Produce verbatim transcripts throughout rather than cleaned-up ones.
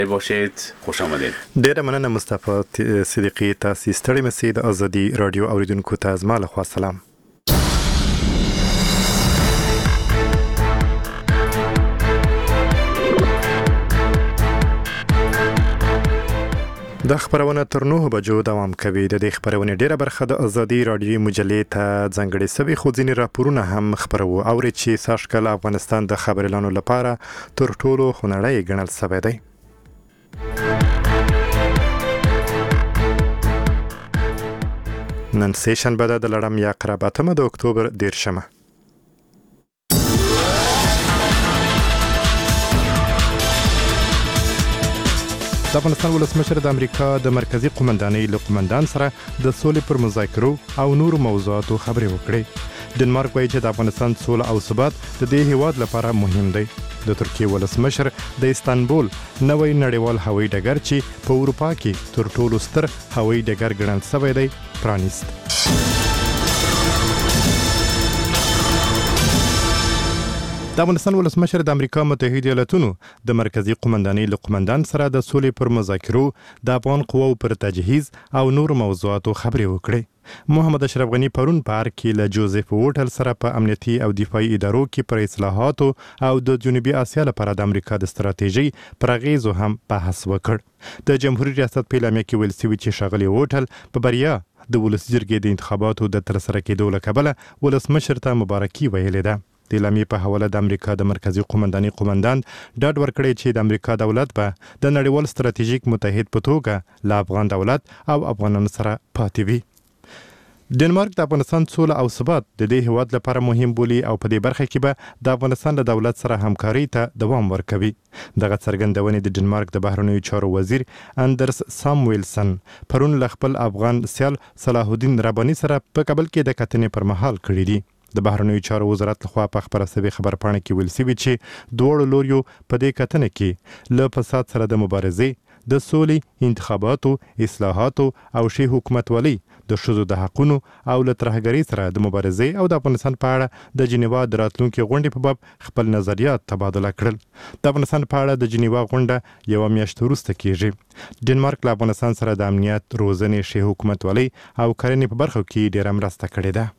باشید. خوش آمدید. ډیره مننه مصطفی صدیقی، تاسو ستړي مسید ازادي رادیو اوریدونکو ته از ما لخوا سلام. د خبرونه تر نوه بجو دوام کوي. د دې خبرونه ډیره برخه د ازادي رادیو مجلې ته ځانګړي سوي خو ځینې راپورونه هم خبرو او چې ساشکل افغانستان د خبرلانو لپاره تر ټولو خنړی ګڼل شوی دی. نن سه شنبه د لړم یا قراباتمه د اکتوبر دیرشمه. د افغانستان ولسمشر د امریکا د مرکزی قومندانۍ له قومندان سره د سولې پر مذاکرو او نورو موضوعاتو خبرې وکړې. ډنمارک وایي چې د افغانستان سوله او ثبات د دې هیواد لپاره مهم دی. د ترکیه ولسمشر د استانبول نوې نړیوال هوایي ډګر چې په اروپا کې تر ټولو ستر هوایي ډګر ګڼل شوی دی پرانیست. د افغانستان ولسمشر د امریکا متحده ایالاتونو د مرکزی قومندانۍ له قومندان سره د سولې پر مذاکرو د افغان قواو پر تجهیز او نور موضوعاتو خبرې وکړې. محمد اشرف غنی پرون په ارګ کې له جوزف ووټل سره په امنیتي او دفاعي ادارو کې پر اصلاحاتو او د جنوبي اسیا لپاره د امریکا د ستراتیژي پر اغیزو هم بحث وکړ. د جمهوریت ریاست په اعلامیه کې ویل شوی چې ښاغلي ووټل په بریا د ولس جرګې د انتخاباتو د ترسره کېدو له کبله ولسمشر ته مبارکي ویلې ده. د اعلامیې په حواله د امریکا د مرکزی قومندانۍ قومندان ډاډ ورکړی چې د امریکا دولت به د نړیوال ستراتیژیک متحد په توګه له افغان دولت او افغانانو سره پاتې وي. ډنمارک د افغانستان سوله او ثبات د دې هیواد لپاره مهم بولي او په دې برخه کې به د افغانستان له دولت سره همکاري ته دوام ورکوي. دغه څرګندونې د ډنمارک د بهرنیو چارو وزیر اندرس سامویلسن پرون له خپل افغان سیال صلاح الدین رباني سره په کابل کې د کتنې پر مهال کړې دي. د بهرنیو چارو وزارت لخوا په خبره شوې خبرپاڼه کې ویل شوي چې دواړو لوریو په دې کتنه کې له فساد سره د مبارزې، د سولې، انتخاباتو، اصلاحاتو او ښې حکومتولۍ، د ښځو د حقونو او له ترهګرۍ سره د مبارزې او د افغانستان په اړه د جنیوا د راتلونکي غونډې په باب خپل نظریات تبادله کړل. د افغانستان په اړه د جنیوا غونډه یوه میاشت وروسته کیږي. ډنمارک له افغانستان سره د امنیت، روزنې، ښې حکومتولۍ او کرنې په برخو کې ډېره مرسته کړې ده.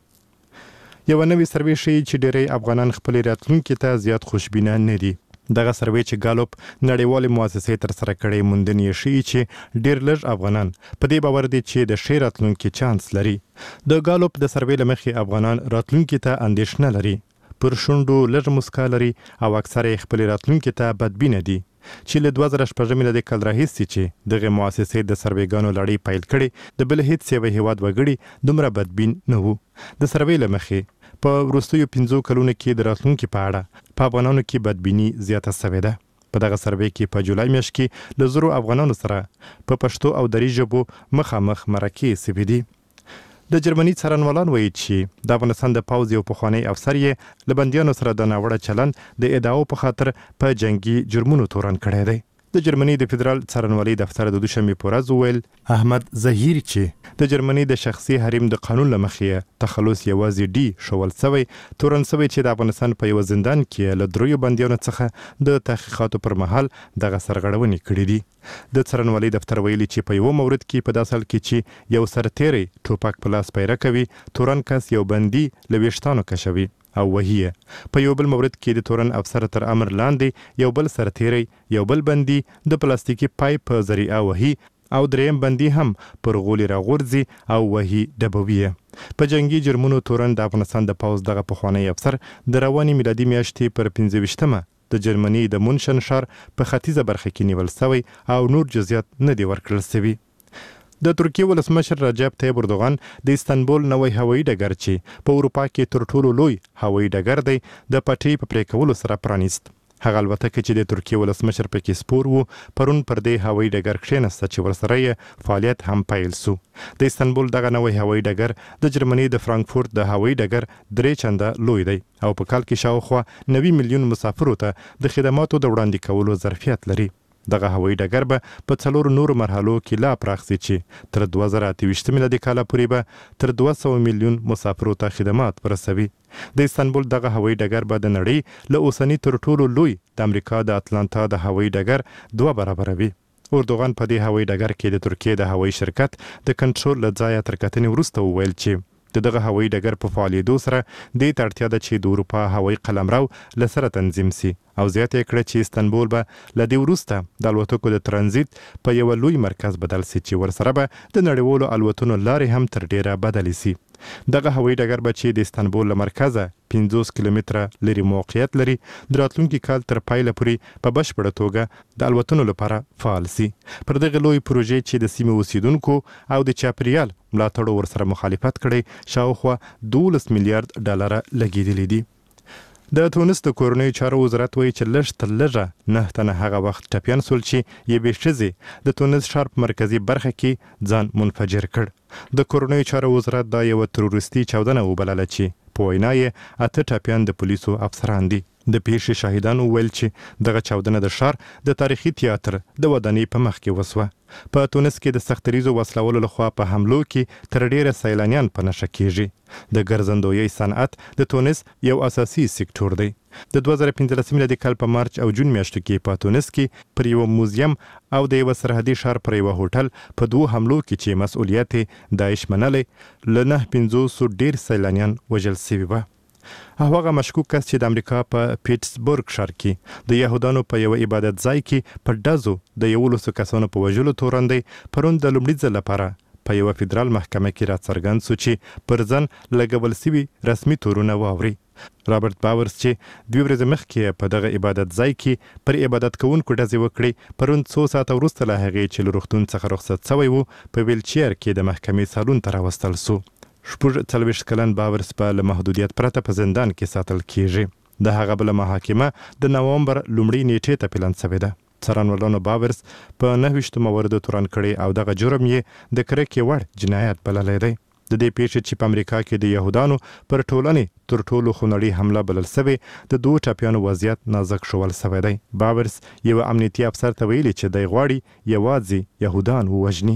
یو نوې سروې ښیي چې ډېری افغانان خپل راتلونکي ته زیات خوشبینه نه دي. دغه سروې چې ګالوپ نړیوالې مؤسسې تر سره کړې موندنې یې ښیي چې ډېر لږ افغانان په دې باور دي چې د ښې راتلونکي چانس لري. د ګالوپ د سروې له مخې افغانان راتلونکي ته اندېښنه لري، پر شونډو لږ مسکا لري او اکثره یې خپل راتلونکي ته بدبینه دي. چې له دوه زره شپږم له کال راهیسې چې دغه مؤسسې د سروېګانو لړۍ پیل کړې، د بل هیڅ یو هیواد وګړي دومره بدبین نه وو. د سروې له مخې په وروستیو پنځو کلونو کې د راتلونکي په اړه په افغانانو کې بدبیني زیاته شوې ده. په دغه سروې کې په جولای میاشت کې له زرو افغانانو سره په پښتو او دري ژبو مخامخ مرکې شوي دي. د جرمني څارنوالان وایي چې د افغانستان د پوځ یو پخوانی افسر یې له بندیانو سره د ناوړه چلند د ادعاو په خاطر په جنگي جرمونو تورن کړی دی. د جرمني د فدرال څارنوالۍ دفتر د دوشنبې په ورځ وویل احمد ظهیر چې د جرمني د شخصي حریم د قانون له مخې تخلص یوازې ډي شول سوی تورن سوی چې د افغانستان په یو زندان کې له دریو بندیانو څخه د تحقیقاتو پر مهال دغه سرغړونې کړې دي. د څارنوالۍ دفتر ویلي چې په یو مورد کې په داسې حال کې چې یو سرتیری ټوپک په لاس پیره کوي، تورن کس یو بندي له ویښتانو کشوي او وهي. په یو بل مورد کې د تورن افسر تر امر لاندې یو بل سرتیری یو بل بندي د پلاستیکي پایپ په ذریعه وهي او دریم بندي هم پر غولي راغورځي او وهي ډبوي. په جنگي جرمونو تورن د افغانستان د پوځ دغه پخوانی افسر د رواني میلادي میاشتې پر پنځه ویشتمه د جرمني د مونشن ښار په ختیځه برخه کې نیول شوی او نور جزئیات نه دي ورکړل شوي. د ترکیه ولسمشر رجب طیب اردوغان د استانبول نوی هوایي ډګر چې په اروپا کې تر ټولو لوی هوایي ډګر دی د پټۍ په پرې کولو سره پرانیست. هغه البته چې د ترکیه ولسمشر پکې سپور وو پرون پر دې هوایي ډګر کښېنسته چې ورسره یې فعالیت هم پیل سو. د استانبول دغه نوی هوایي ډګر د جرمني د فرانکفورت د هوایي ډګر درې چنده لوی دی او په کال کې شاوخوا نوي میلیون مسافرو ته د خدماتو د وړاندې کولو ظرفیت لري. دغه هوایي ډګر به په څلور نورو مرحلو کې لا پراخ شي چې تر دوه زره اته ویشت میلادي کال پورې به تر دوه سوه میلیون مسافرو ته خدمات ورسوي. د استانبول دغه هوایي ډګر به د نړۍ له اوسني تر ټولو لوی د امریکا د اتلانتا د هوایي ډګر دوه برابره وي. اردوغان په دې هوایي ډګر کې د ترکیې د هوایي شرکت د کنټرول له ځایه تر کتنې وروسته وویل چې د دغه هوایي ډګر په فعالیدو سره دې ته اړتیا ده چې د اروپا هوایي قلمرو له سره تنظیم سي او زیاته یې کړه چې استانبول به له دې وروسته د الوتکو د ترانزیت په یو لوی مرکز بدل سي چې ورسره به د نړیوالو الوتنو لارې هم تر ډیره بدلې سي. دغه هوایي ډګر به چې د استانبول له مرکزه پنځوس کیلومتره لري موقعیت لري د راتلونکي کال تر پایله پورې په بشپړه توګه د الوتنو لپاره فعال سي. پر دغه لوی پروژې چې د سیمې اوسیدونکو او د چاپیریال ملاتړو ورسره مخالفت کړی شاوخوا دولس میلیارډ ډالر لګیدلي دي. د تونس د کورنۍ چارو وزارت وایي چې لږ تر لږه نه تنه هغه وخت ټپیان سول چې یوې ښځې د تونس ښار په مرکزي برخه کې ځان منفجر کړ. د کورنۍ چارو وزارت دا یوه تروریستي چاودنه وبلله چې په وینا یې اته ټپیان د پولیسو افسران دي. د پیښې شاهدانو ویل چې دغه چاودنه د ښار د تاریخي تیاتر د ودانۍ په مخ کې وسوه. په تونس کې د سختریزو وسلولو لخوا په حملو کې تر ډیره سیلانیان په نښه کیږي. د ګرځندویي صنعت د تونس یو اساسي سکتور دی. د دوه زره پنځلس میلادي کال په مارچ او جون میاشتو کې په تونس کې پر یو موزیم او د یو سرحدي ښار پر یو هوټل په دوه حملو کې چې مسؤلیت داعش منلی له نه پنځوسو ډیر سیلانیان وژل شوي وه. هغه مشکوک کس چې د امریکا په پیټسبورګ ښار کې د یهودانو په یو عبادت ځای کې په ډزو د یولسو کسانو په وژلو تورن دی پرون د لومړي ځل لپاره په یو فدرال محکمه کې راڅرګند شو چې پر ځان لګول شوي رسمي تورونه واوري. رابرټ باورز چې دوه ورځې مخکې په دغه عبادت ځای کې پر عبادت کوونکو ډزې وکړې پرون څو ساعته وروسته له هغې چې له روغتون څخه رخصت شوی و په ویلچیر کې د محکمې سالون ته راوستل شو. شپږ څلوېښت کلن باورز په له محدودیت پرته په زندان کې ساتل کیږي. د هغه بله محاکمه د نوامبر لومړۍ نیټې ته پلان شوې ده. څارنوالانو باورز په نهه ویشتو موردو تورن کړی او دغه جرم یې د کرکې وړ جنایت بللی دی. د دې پیښې چې په امریکا کې د یهودانو پر ټولنې تر ټولو خونړۍ حمله بلل شوې د دوو ټپیانو وضعیت نازک شول شوی دی. باورز یو امنیتي افسر ته ویلي چې دی غواړي یوازې یهودان ووژني.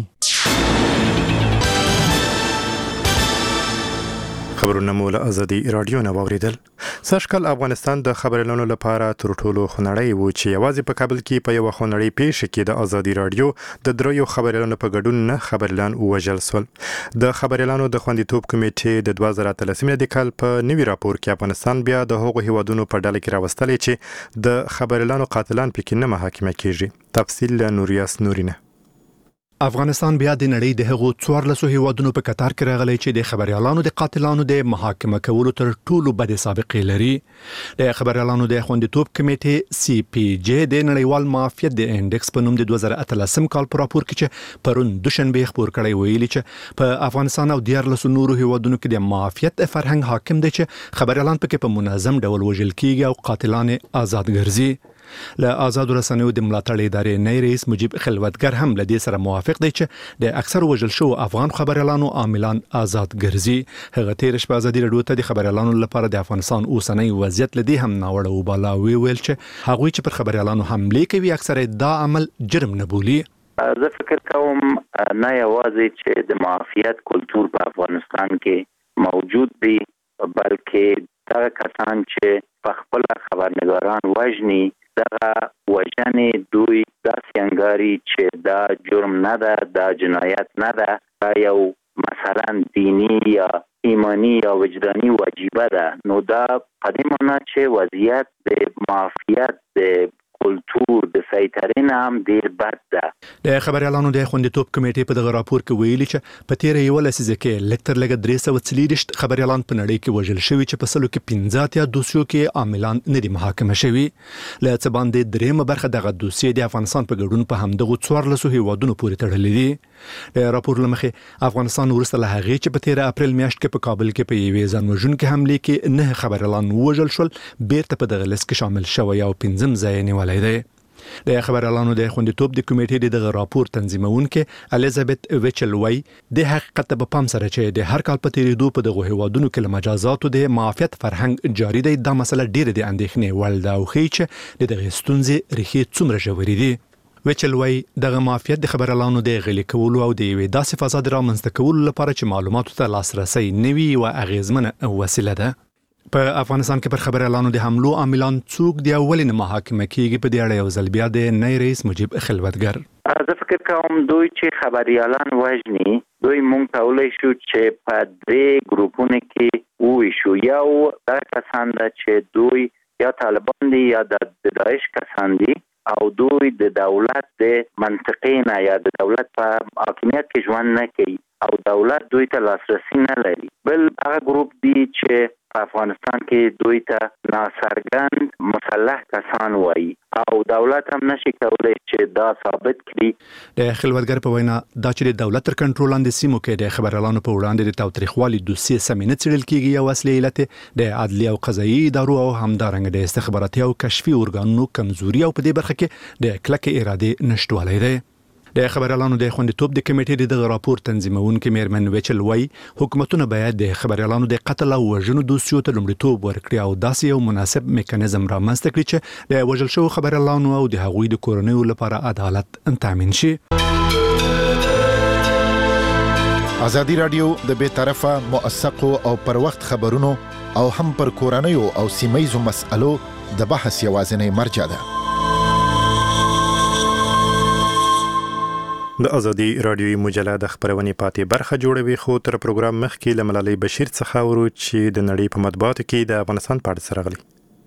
خبرونه مو له ازادي رادیو نه واوریدل. سږکال افغانستان د خبريالانو لپاره تر ټولو خونړی و چې یوازې په کابل کې په یو خونړی پیښه کې د ازادي رادیو د دریو خبريالانو په ګډون نه خبريالان وژل شول. د خبريالانو د خوندیتوب کمیټې د دوه زره اتلس میلادي کال په نوي راپور کې افغانستان بیا د هغو هیوادونو په ډله کې راوستلی چې د خبريالانو قاتلان پکې نه محاکمه کیږي. تفصیل له نوریاس نورینه. افغانستان بیا د نړۍ د هغو څوارلسو هیوادونو په کتار کې راغلی چې د خبريالانو د قاتلانو د محاکمه کولو تر ټولو بدې سابقې لري. د خبريالانو د خوندیتوب کمیټې سی پی جی د نړیوال معافیت د انډکس په نوم د دوه زره اتلسم کال په راپور کې چې پرون دوشنبه خبر کړی ویلي چې په افغانستان او دیارلسو نورو هیوادونو کې د معافیت فرهنګ حاکم دی چې خبريالان پکې په منظم ډول وژل کیږي او قاتلان آزاد ګرځي. له آزاد رسنیو د ملاتړ ادارې نه رئیس مجيب خلوتګر هم له دې سره موافق دی چې د اکثر وژل شو افغان خبريالانو عاملان آزاد ګرځي. هغه تیر شپه ازادي رادیو ته د خبريالانو لپاره د افغانستان اوسنۍ وضعیت لدی هم ناوړه وباله ویل چې هغه چې پر خبريالانو حمله کوي اکثر دا عمل جرم نه بولي. زه فکر کوم نه یوازې چې د معافیت کلتور په افغانستان کې موجود دی بلکې دا کسان چې په خپل خبرنګاران وژني دغه وژنې دوی داسې انګاري چې دا جرم نه ده، دا جنایت نه ده، دا یو مثلا دینی یا ایمانی یا وجدانی واجبه ده. نو دا په دې معنی چې وضعیت د معافیت د کلتور د سیطرې هم ډیر بد ده. د خبريالانو د خوندیتوب کمیټې په دغه راپور کې ویلي چې په تیر یو لسیزه کې لکتر لګ درې سوه څلوېښت خبريالان په نړۍ کې وژل شوي چې په سلو کې پنځه اتیا دوسیو کې عاملان نه دي محاکمه شوي. له څه باندې درېمه برخه دغه دوسیې د افغانستان په ګډون په همدغه څوارلسو هیوادونو پورې تړلې دي. د راپور لمخې افغانستان وروسته له هغې چې په تیر اپریل میاشت کې په کابل کې په یوې ځانوژونکې حملې کې نه خبريالان وژل شول بیرته په دغه لیست کې شامل شوی او پنځم ځای نیولی دی. د خبريالانو د خوندیتوب د کمیټې دغه راپور تنظیمونکې الیزابت ویچل وای د حقیقت په پام سره چې د هر کال په تیریدو په دغه هیوادونو کې مجازاتو د معافیت فرهنګ جاری دی دا مسله ډیره د اندېښنې وړ ده او ښیي چې د دغه ستونزې ریښې څومره ژورې دي. وچلوي دغه مافیات د خبريالانو د غلي کولو او د یوې داسې فساد رامنځته کولو لپاره چې معلوماتو ته لاسرسي نوي او اغیزمنه وسیله ده. په افغانستان کې پر خبريالانو د حملو عاملان څوک دی اولین محاکمه کیږي په دې اړه یو ځل بیا د نای رئیس مجيب خلوتګر. زه فکر کوم دوی چې خبريالان وژني دوی مونږ کولای شو چې په دې ګروپونو کې وې شو یو دا کسان چې دوی یا طالبان دي یا د داعش کسان دي او دوی د دولت د منطقې نه یا د دولت په حاکمیت کې ژوند نه کوي او دولت دوی ته لاسرسي نه لري. بل هغه ګروپ دي چې په افغانستان کې دوی ته ناڅرګند مسلح کسان وایي او دولت هم نشي کولای چې دا ثابت کړي. د خلوتګر په وینا دا چې د دولت تر کنټرول لاندې سیمو کې د خبريالانو په وړاندې د تاوتریخوالي دوسیې سمینه څېړل کیږي او اصلي علت د عدلي او قضایي ادارو او همدارنګه د استخباراتي او کشفي ارګانونو کمزوري او په دې برخه کې د کلکې اراده نشټوالی دی. د خبريالانو د خوندیتوب د کمیټې د راپور تنظیمونکو میرمن وچل وای حکومتونه باید د خبريالانو د قتل او وژنو دوسیو ته لومړیتوب ورکړي او داسې یو مناسب میکانیزم رامنځته کړي چې د وژل شوو خبريالانو او د هغوی د کورنیو لپاره عدالت تامین شي. ازادي رادیو د بې طرفه موثقو او پر وخت خبرونو او هم پر کورنیو او سیمایي مسألو د بحث یوازینی مرجع ده. د ازادي رادیوي مجله د خبرونې پاتې برخه جوړوي خو تر پروګرام مخکې له ملالۍ بشیر څخه ورو چې د نړۍ په مطبوعاتو کې د افغانستان په اړه سره غلي.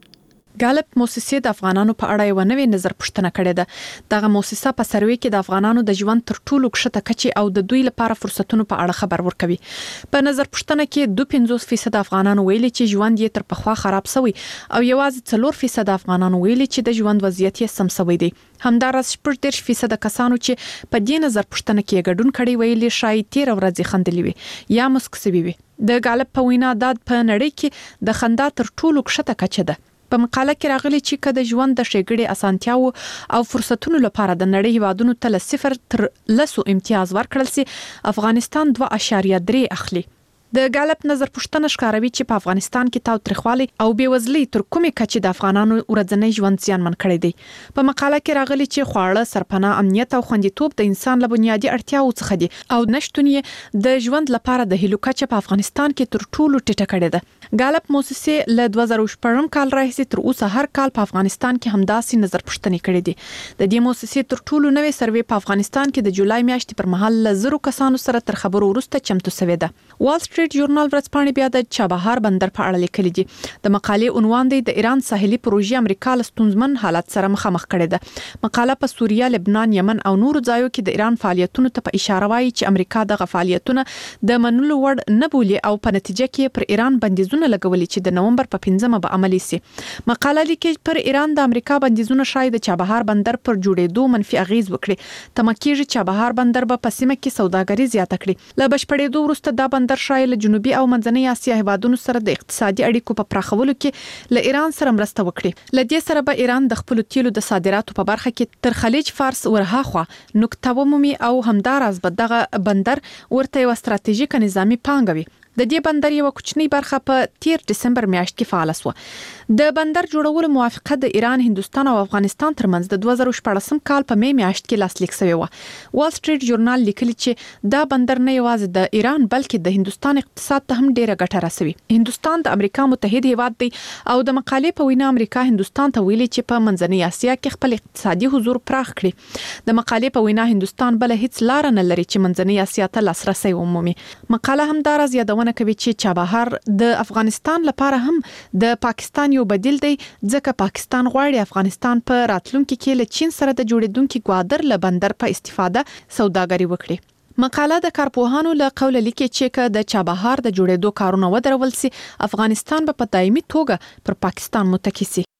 ګالپ موسسې د افغانانو په اړه یو نوې نظر پوښتنه کړې ده. دغه موسسه په سروې کې د افغانانو د ژوند تر ټولو کښته کچې او د دوی لپاره فرصتونو په اړه خبر ورکوي. په نظر پوښتنه کې دوه پنځوس فیصد افغانانو ویلي چې ژوند یې تر پخوا خراب شوی او یوازې څلور فیصد افغانانو ویلي چې د ژوند وضعیت یې سم شوی دی. همدارس شپږ دېرش فیصد کسانو چې په دې نظر پوښتنه کې ګډون کړي ویلي شاید تیر ورځې خندلې وي یا مسک سوي وي. د ګالپ په وینا د په نړۍ کې د خندا تر ټولو کښته کچه ده. په مقاله کې راغلي چې کله ژوند د ښېګړې اسانتیاو او فرصتونو لپاره د نړۍ هیوادونو ته له صفر تر لسو امتیاز ورکړل سي افغانستان دوه اعشاریه درې اخلي. د ګالپ نظر پوښتنه ښکاروي چې په افغانستان کې تاوتریخوالي او بیوزلي تر کومې کچې د افغانانو ورځنی ژوند زیانمن کړی دی. په مقاله کې راغلي چې خواړه، سرپناه، امنیت او خوندیتوب د انسان له بنیادي اړتیاوو څخه دي او نشټون یې د ژوند لپاره د هیلو کچه په افغانستان کې تر ټولو ټیټه کړې ده. ګالپ موسسې له دوه زره شپږم کال راهیسې تر اوسه هر کال په افغانستان کې همداسې نظر پوښتنې کړې دي. د دې موسسې تر ټولو نوې سروې په افغانستان کې د جولای میاشتې پر مهال له زرو کسانو سره تر خبرو وروسته چمتو شوې ده. وال سټریټ ژورنال ورځپاڼې بیا د چابهار بندر په اړه لیکلي دي. د مقالې عنوان دی د ایران ساحلي پروژې امریکا له ستونزمن حالت سره مخامخ کړې ده. مقاله په سوریه، لبنان، یمن او نورو ځایو کې د ایران فعالیتونو ته په اشاره وایي چې امریکا دغه فعالیتونه د منلو وړ نه بولي او په نتیجه کې پر ایران بندیزونه لګولي چې د نومبر په پنځمه به عملي شي. مقاله لیکي پر ایران د امریکا بندیزونه شاید د چابهار بندر پر جوړېدو منفي اغیز وکړي. تمکیږي چابهار بندر به په سیمه کې سوداګري زیاته کړي. له بشپړېدو وروسته دا بندر شاید له جنوبي او منځنۍ اسیا هیوادونو سره د اقتصادي اړیکو په پراخولو کې له ایران سره مرسته وکړي. له دې سره به ایران د خپل تیلو د صادراتو په برخه کې تر خلیج فارس ورهاخوا نقطه ومومي او همداراز به دغه بندر ورته یو ستراتیژیک نظامی پانګوي. د دې بندر یو کوچنی برخه په تیر دسمبر میاشت کې فعال شو. د بندر جوړولو موافقه د ایران، هندستان او افغانستان ترمنځ د دوه زره شپږم کال په می میاشت کې لاسلیک شوی و. وال سټریټ ژورنال لیکلی چې دا بندر نه یوازې د ایران بلکې د هندستان اقتصاد ته هم ډیره ګټه رسوي. هندستان د امریکا متحد هیواد دی او د مقالې په وینا امریکا هندستان ته ویلي چې په منځنۍ اسیا کې خپل اقتصادي حضور پراخ کړي. د مقالې په وینا هندستان بل هیڅ لار نه لري چې منځنۍ اسیا ته لاسرسي ومومي. مقاله هم دارز یادونه کوي چې چابهار د افغانستان لپاره هم د پاکستان یو بدیل دی ځکه پاکستان غواړي افغانستان په راتلونکي کې له چین سره د جوړیدونکو ګوادر له بندر په استفاده سوداګري وکړي. مقاله د کارپوهانو له قوله لیکي چې که د چابهار د جوړېدو کارونه ودرول سي افغانستان به په دایمي توګه پر پاکستان متکی سي.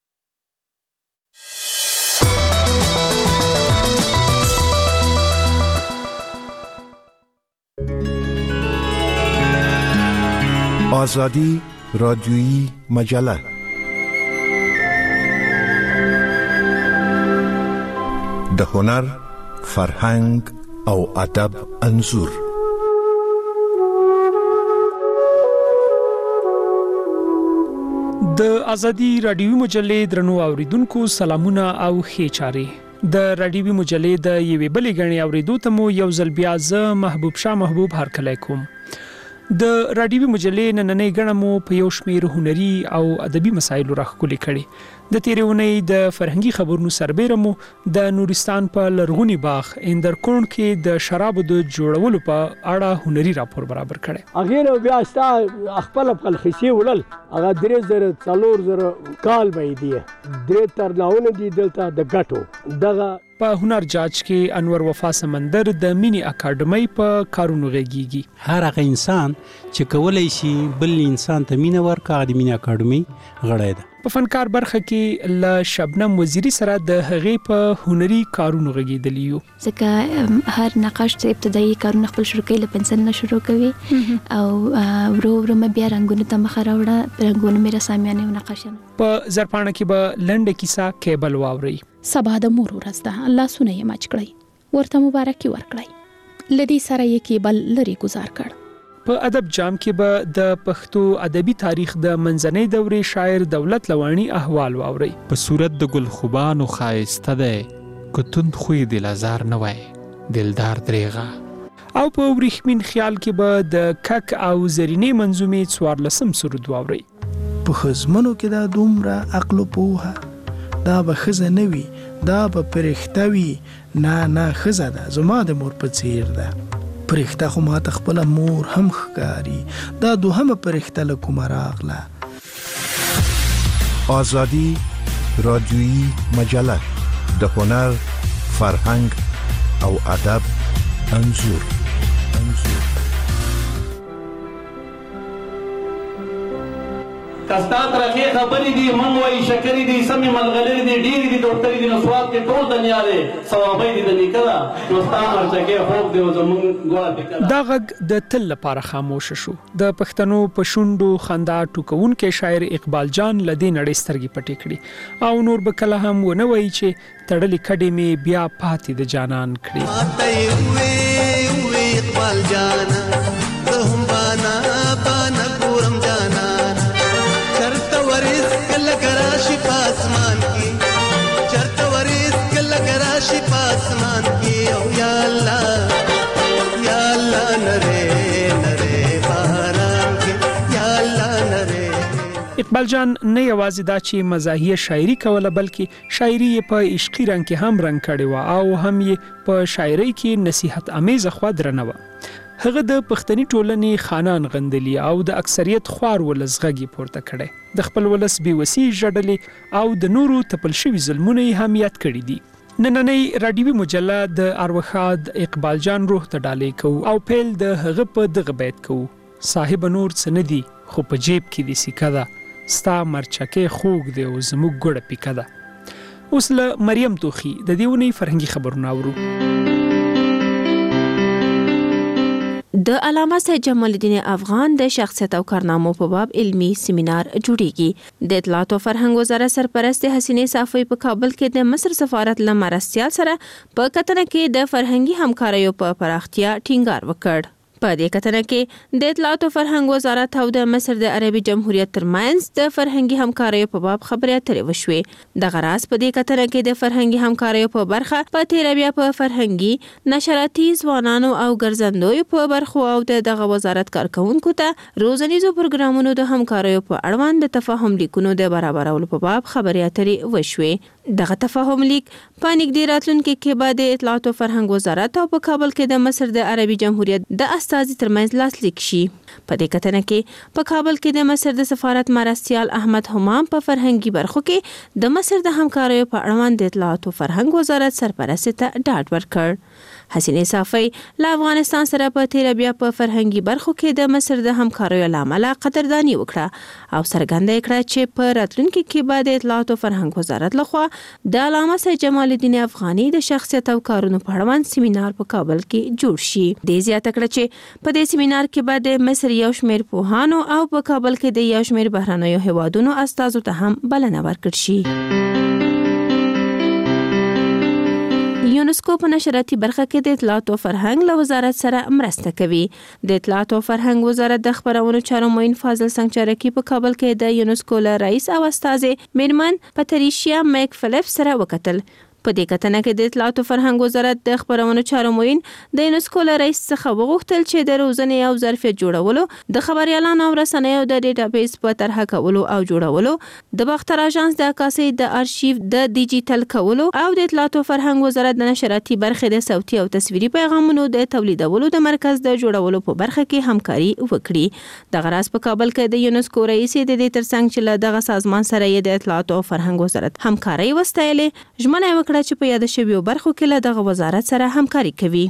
آزادی رادیویی مجله د هنر، فرهنګ او ادب انځور. د ازادي رادیویي مجلې درنو اوریدونکو سلامونه او ښې چارې. د راډیوي مجلې د یوې بلې غړي اوریدو ته مو یو ځل بیا ز محبوب شاه محبوب هرکلی کوم. د راډیوي مجلې نننۍ غړه مو په یو شمېر هنري او ادبي مسایلو راخکولې کړي. د تیرې اونۍ د فرهنګي خبرونو سربیره مو د نورستان په لرغونی باغ اندرکون کې د شرابو د جوړولو په اړه هنري راپور برابر کړي. هغه نو بیا ستا خپل خپل خسي وړل هغه درې زره څلور زره کال به دی درې ترناونه دي دلته د ګټو دغه په هنر جاج کې انور وفا سمندر د مینی اکیډمي په کارونو غږیږي. هر هغه انسان چې کولای شي بل انسان ته مینه ورکړي د مینی اکیډمي غړی ده. په فنکار برخه کې ل شبنم وزیری سره د هغې په هنري کارونو غږیدلی یو. ځکه هر نقاش چې ابتدایي کارونه خپل شروع کوي له پنسل نه شروع کوي او ورو ورو مې بیا رنګونو ته مخ راوړه رنګونو مې رسامیانه او نقاشانه. په زرپانه کې به لنډه کیسه کیبل واوري. سبا د مور ورځ ده، الله سونه یې ماچ کړی ورته مبارکي ورکړی. لدی سره یې کیبل لري گزار کړ. په ادب جام کې به د پښتو ادبي تاریخ د منځنۍ دورې شاعر دولت لوانی احوال واوري. په صورت د ګل خوبانو خایسته ده کتون خوې د لزار نه وای دلدار دریغه. او په ورېښمین خیال کې به د کک او زرینې منظومې څوارلسم سرود واوري. په خزمنو کې دا دومره عقل او پوهه دا به خزه نه وي دا به پرښته وي نه نه خزه ده زما د مور په څیر ده پرښته خو ماته خپله مور هم ښکاري دا دوهمه پرښته له کومه راغله. آزادی رادیویی مجله د هنر فرهنګ او ادب انځور انځور کستا ترخی خبری دی منگوئی شکری دی سمی ملغلری دی ڈیری دی دوڑتری دی نسوات کے ٹول دنیا دے ثوابی دی دنی کدا نستا مرچکے خوب دی وزمون گوڑا دی کدا. دا غږ د تل لپاره خاموش شو. د پښتنو په شونډو خندا ټوکونکي شاعر اقبال جان لدې نړۍ سترګې پټې کړي او نور به کله هم ونه وایي چې تړلې کډې مې بیا پاتې د جانان کړي. ماته وې وې اقبال جانا زه هم بانا بانا ګورم جانا چرته ورس کله کراشي پاسمان کې چرته ورس کله کراشي پاسمان کې او یا الله یا الله نره نره باران کې یا الله نره. اقبال جان نه یوازې دا چې مزاحیه شاعري کوله بلکې شاعري یې په عشقي رنګ کې هم رنګ کړی و او هم یې په شاعري کې نصیحت امیزه خوا درنه و. هغه د پښتني ټولنې خانان غندلی او د اکثریت خوار ولس غږی پورته کړي. د خپل ولس بیوسی ژړلې او د نورو تپل شوي ظلمونه یې هم یاد کړي دي. نننۍ راډیوي مجله د اروخاد اقبال جان روح ته ډالۍ کوو او پیل د هغه په دغه بیت کوو. صاحب نور څه نه دي خو په جیب کې دي سکه ده ستا مرچکې خوږ دی او زموږ ګوړه پیکه ده. اوس له مریم توخي د دې ونې فرهنګي خبرونه اورو. د علامه سید جمال الدین افغان د شخصیت او کارنامو په باب علمی سیمینار جوړیږي. د اطلاعات او فرهنګ وزارت سرپرست حسینې صافی په کابل کې د مصر سفارت له مرستیال سره په کتنه کې د فرهنګي همکاریو په پراختیا ټینګار وکړ. په دې کتنه کې د اطلاعات او فرهنګ وزارت او د مصر د عربي جمهوریت ترمنځ د فرهنګي همکاریو په باب خبرې اترې وشوې. د غراس په دې کتنه کې د فرهنګي همکاریو په برخه په تیر بیا په فرهنګي نشراتي ځوانانو او ګرځندوی په برخو او دغه وزارت کارکونکو ته روزنیزو پروګرامونو د همکاریو په اړوند د تفاهم لیکونو د برابرولو په باب خبرې اترې وشوې. دغه تفاهم لیک په نږدې راتلونکي کې به د اطلاعات او فرهنګ وزارت او په کابل کې د مصر د عربي جمهوریت د استازي ترمنځ لاسلیک شي. په دې کتنه کې په کابل کې د مصر د سفارت مرستیال احمد همام په فرهنګي برخو کې د مصر د همکاریو په اړوند د اطلاعات او فرهنګ وزارت سرپرست ته ډاډ ورکړ. حسینې صافی له افغانستان سره په تیر بیا په فرهنګي برخو کې د مصر د همکاریو لامل قدردانی وکړه او څرګنده کړه چې په راتلونکي کې به د اطلاعات او فرهنګ وزارت لخوا د علامه سید جمال الدین افغاني د شخصیت او کارونو په اړوند سیمینار په کابل کې جوړ شي. د زیاته کړه چې په دې سیمینار کې به د مصر یو شمېر پوهانو او په کابل کې د یو شمېر بهرنیو هیوادونو استازو ته هم بلنه ورکړل شي. یونسکو په نشراتي برخه کې د اطلاعات او فرهنګ له وزارت سره مرسته کوي. د اطلاعات او فرهنګ وزارت د خبرونو چارو معین فاضل سنگچرکی په کابل کې د یونسکو له رئیس او استاذ میرمن پاتریشیا میک فلیپ سره وکتل. په دې کتنه کې د اطلاعات او فرهنګ وزارت د خبرونو چارو معین د یونسکو له رئیس څخه وغوښتل چې د روزنې او ظرفیت جوړولو د خبريالانو او رسنیو د ډیټابیس په طرحه کولو او جوړولو د باختر اژانس د عکاسۍ د ارشیف د ډیجیټل کولو او د اطلاعات او فرهنګ وزارت د نشراتي برخې د صوتي او تصویري پیغامونو د تولیدولو د مرکز د جوړولو په برخه کې همکاري وکړي. د غراس په کابل کې د یونسکو رئیس د دې ترڅنګ چې له دغه سازمان سره یې د اطلاعات او فرهنګ وزارت همکاري وستایلې، ژمنه وکړه چې په یاد شویو برخو کې له دغه وزارت سره همکاري کوي.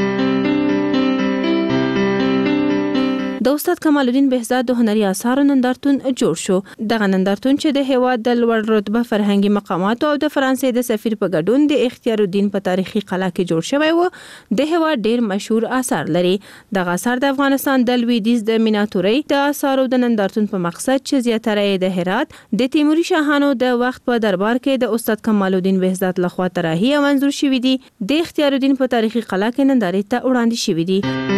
د استاد کمال الدین بهزاد د هنري آثارو نندارتون جوړ شو. دغه نندارتون چې د هیواد د لوړ رتبه فرهنګي مقامات او د فرانسې د سفیر په ګډون د اختیار الدین په تاریخي قلعه کې جوړ شوی و، د هیواد ډیر مشهور آثار لري. دغه آثار د افغانستان د لویدیځ د میناتوري د آثارو د نندارتون په مقصد چې زیاتره یې د هرات د تیموري شاهانو د وخت په دربار کې د استاد کمال الدین بهزاد لخوا طراحي او منظور شوی دي، د اختیار الدین په تاریخي قلعه کې نندارې ته وړاندې شوی دي.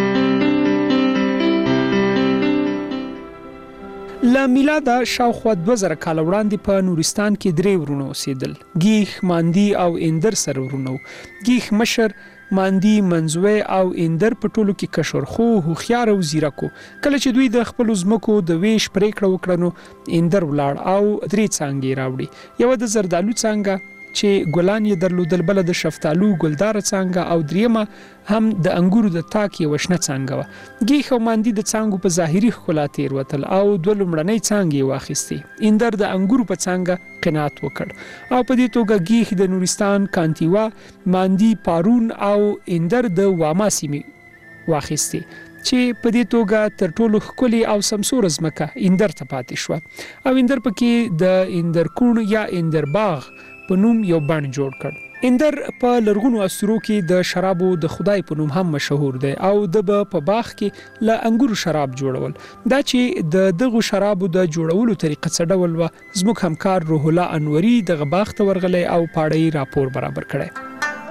له میلاده شاوخوا دوه زره کاله وړاندې په نورستان کې درې ورونه اوسېدل، ګیخ، ماندی او اندر سره ورونه. ګیخ مشر، ماندی، منځوی او اندر په ټولو کې کشر خو هوښیار او زیرکو. کله چې دوی د خپلو ځمکو د ویش پریکړه وکړه نو اندر ولاړ او درې څانګې راوړي، یوه د زردالو څانګه چې ګلان یې درلودل، بله د شفتالو ګلداره څانګه او دریمه هم د انګورو د تاک یوه شنه څانګه وه. ګیخ او ماندی د څانګو په ظاهري ښکلا تېروتل او دوه لومړنۍ څانګې یې واخیستې. اندر د انګورو په څانګه قناعت وکړ او په دې توګه ګیخ د نورستان کانتیوا، ماندی پارون او اندر د واما سیمې واخیستې چې په دې توګه تر ټولو ښکلې او سمسوره ځمکه اندر ته پاتې شوه او اندر پکې د اندرکوڼ یا اندر باغ په نوم یو بڼ جوړ کړ. اندر په لرغونو اسطورو کې د شرابو د خدای په نوم هم مشهور دی او د په باغ کې له انګورو شراب جوړول. دا چې د دغو شرابو د جوړولو طریقه څه ډول وه، زموږ همکار روح الله انوري دغه باغ ته ورغلی او پاړی راپور برابر کړی.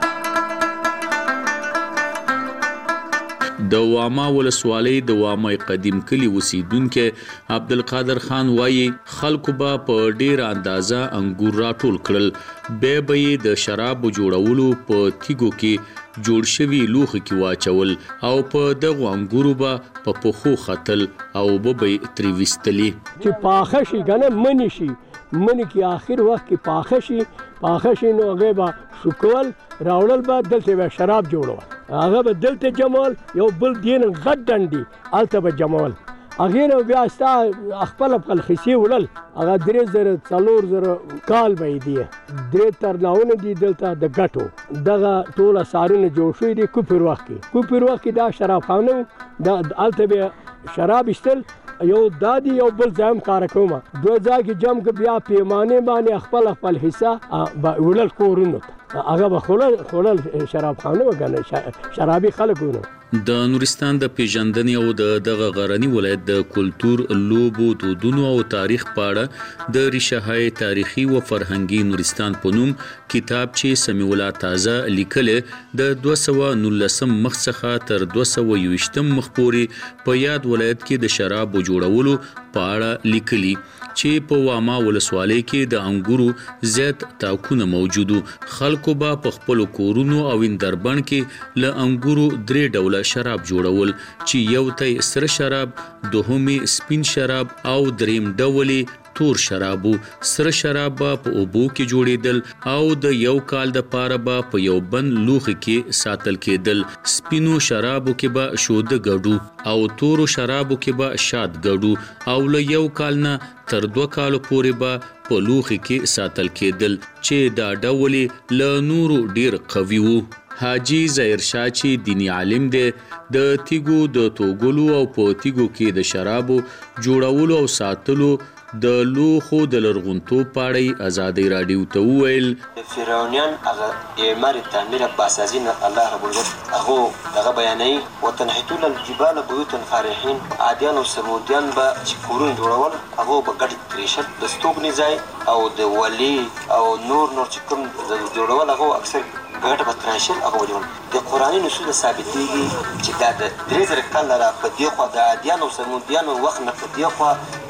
د واما ولسوالۍ د وامای قدیم کلی اوسیدونکي عبدالقادر خان وایي خلکو به په ډیره اندازه انګور راټول کړل، بیا به یې د شرابو جوړولو په تیږو کې جوړ شوي لوښي کې واچول او په دغو انګورو به په پښو ختل او به به یې ترې ویستلي چې پاخه شي که نه منی شي، منی کې آخر وخت کې پاخه شي، پاخه شي نو هغې به شکول راوړل به دلته به شراب جوړول، هغه به دلته جمول، یو بل دې نه غټ ډنډي هلته به جمول، هغې نه بیا ستا خپله خپل خیسې وړل، هغه درې زره څلور زره کال به یې دی، درې ترناونه دي دلته د ګټو. دغه ټول اثارونه جوړ شوي دي کوپر وخت کې. کوپر وخت کې دا شرابخانه و، دا هلته به شراب ایستل، یو دادی یو بل ځای هم کار کومه، دوه ځای کې جمع که بیا پیمانې باندې خپل خپل حصه به وړل کورونو ته، هغه به خوړل خوړل شرابخانه و که نه شرابي خلک ونه. د نورستان د پیژندنې او د دغه غرنی ولایت د کلتور، لوبو، دودونو او تاریخ په اړه د ریشه تاریخي او فرهنګي نورستان په نوم کتاب چې سمیع الله تازه لیکلې د دوه سوه نولسم مخ څخه تر دوه سوه یوویشتم مخ پورې په یاد ولایت کې د شرابو جوړولو په اړه لیکلي چې په واما ولسوالۍ کې د انګورو زیات تاکونه موجودو. خلکو به په خپلو کورونو او اندربڼ کې له انګورو درې ډوله شراب جوړول چې یو ته سره شراب، دوهمې سپین شراب او دریم ډولې تور شرابو. سره شراب به په اوبو کې جوړېدل او د یو کال د پاره به په یو بند لوښي کې ساتل کېدل. سپینو شرابو کې به شوده ګډو او تورو شرابو کې به شاد ګډو او له یو کال نه تر دوه کالو پورې به په لوښي کې ساتل کېدل چې دا ډولې له نورو ډیر قوي وو. حاجی ظاهر شاه چې دینی عالم دی، د تیګو د توګلو او په تیګو کې د شرابو جوړولو او ساتلو د لوښو د لرغونتوب په اړه ازادي راډیو ته وویل فرعونیان هغه اعمار تعمیر باسازین الله رب العزت هغه دغه بیانوي وتنحتوا الجبال بيوتا فارحين. عادیان او سمودیان به چې کورونه جوړول هغه به ګډ تریشل د ستوګنې ځای او د ولی او نور نور چې کوم جوړول هغه اکثر ګټه به تراشل هغه وجول. د قرآني نصوص ثابتېږي چې دا د درې زره کال نه را په دې خوا د عادیانو او سمودیانو وخت نه په دې خوا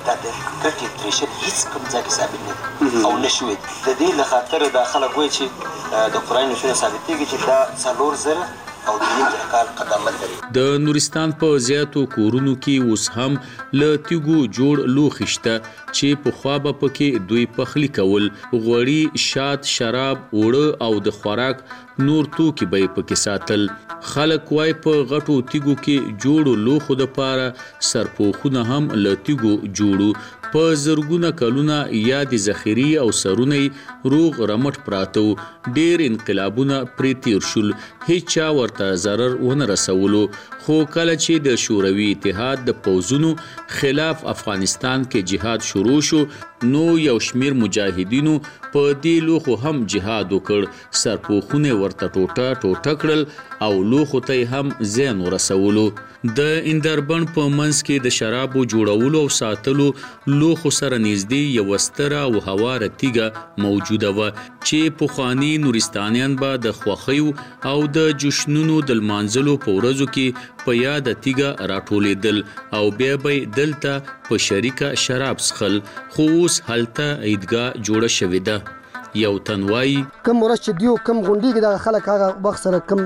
دا د ګټې تریشل هیڅ کوم ځای کې ثابت نه دي او نه شوی د دې له خاطر دا خلک وایي چې د قرآن نصونه ثابتېږي چې دا څلور زره او د نیم زره کال قدامت لري. د نورستان په زیاتو کورونو کې اوس هم له تیږو جوړ لوښي شته چې پخوا به پکې دوی پخلی کول، غوړي، شات، شراب، اوړه او د خوراک نور توکي به یې پکې ساتل. خلک وای په غټو تیږو کې جوړو لوښو دپاره سرپوښونه هم له تیږو جوړو. په زرګونه کلونه یادې ذخیرې او سرونه روغ رمټ پراته وو. ډېر انقلابونه پرې تیر شول، هیچا ورته ضرر ونه رسولو. خو کله چې د شوروي اتحاد د پوځونو خلاف افغانستان کې جهاد شروع شو نو یو شمیر مجاهدینو په دې لوښو هم جهاد وکړ. سرپوښونه ورته ټوټه ټوټه کړل او لوښو ته هم زیان ورسولو. د اندربن په منځ کې د شرابو جوړولو او ساتلو لوښو سره نږدې یوه ستره او هواره تیږه موجوده وه چې پخواني نورستانیان به د خوښیو او د جشنونو د لمانځلو په ورځو کې په یاده تیږه راټولېدل او بیا به دلته په شریکه شراب څښل. خو اوس هلته عیدګاه جوړه شوې ده. یو تن وایي کم ورځ چې دیو کم غونډې کې دغه خلک هغه وخت سره کم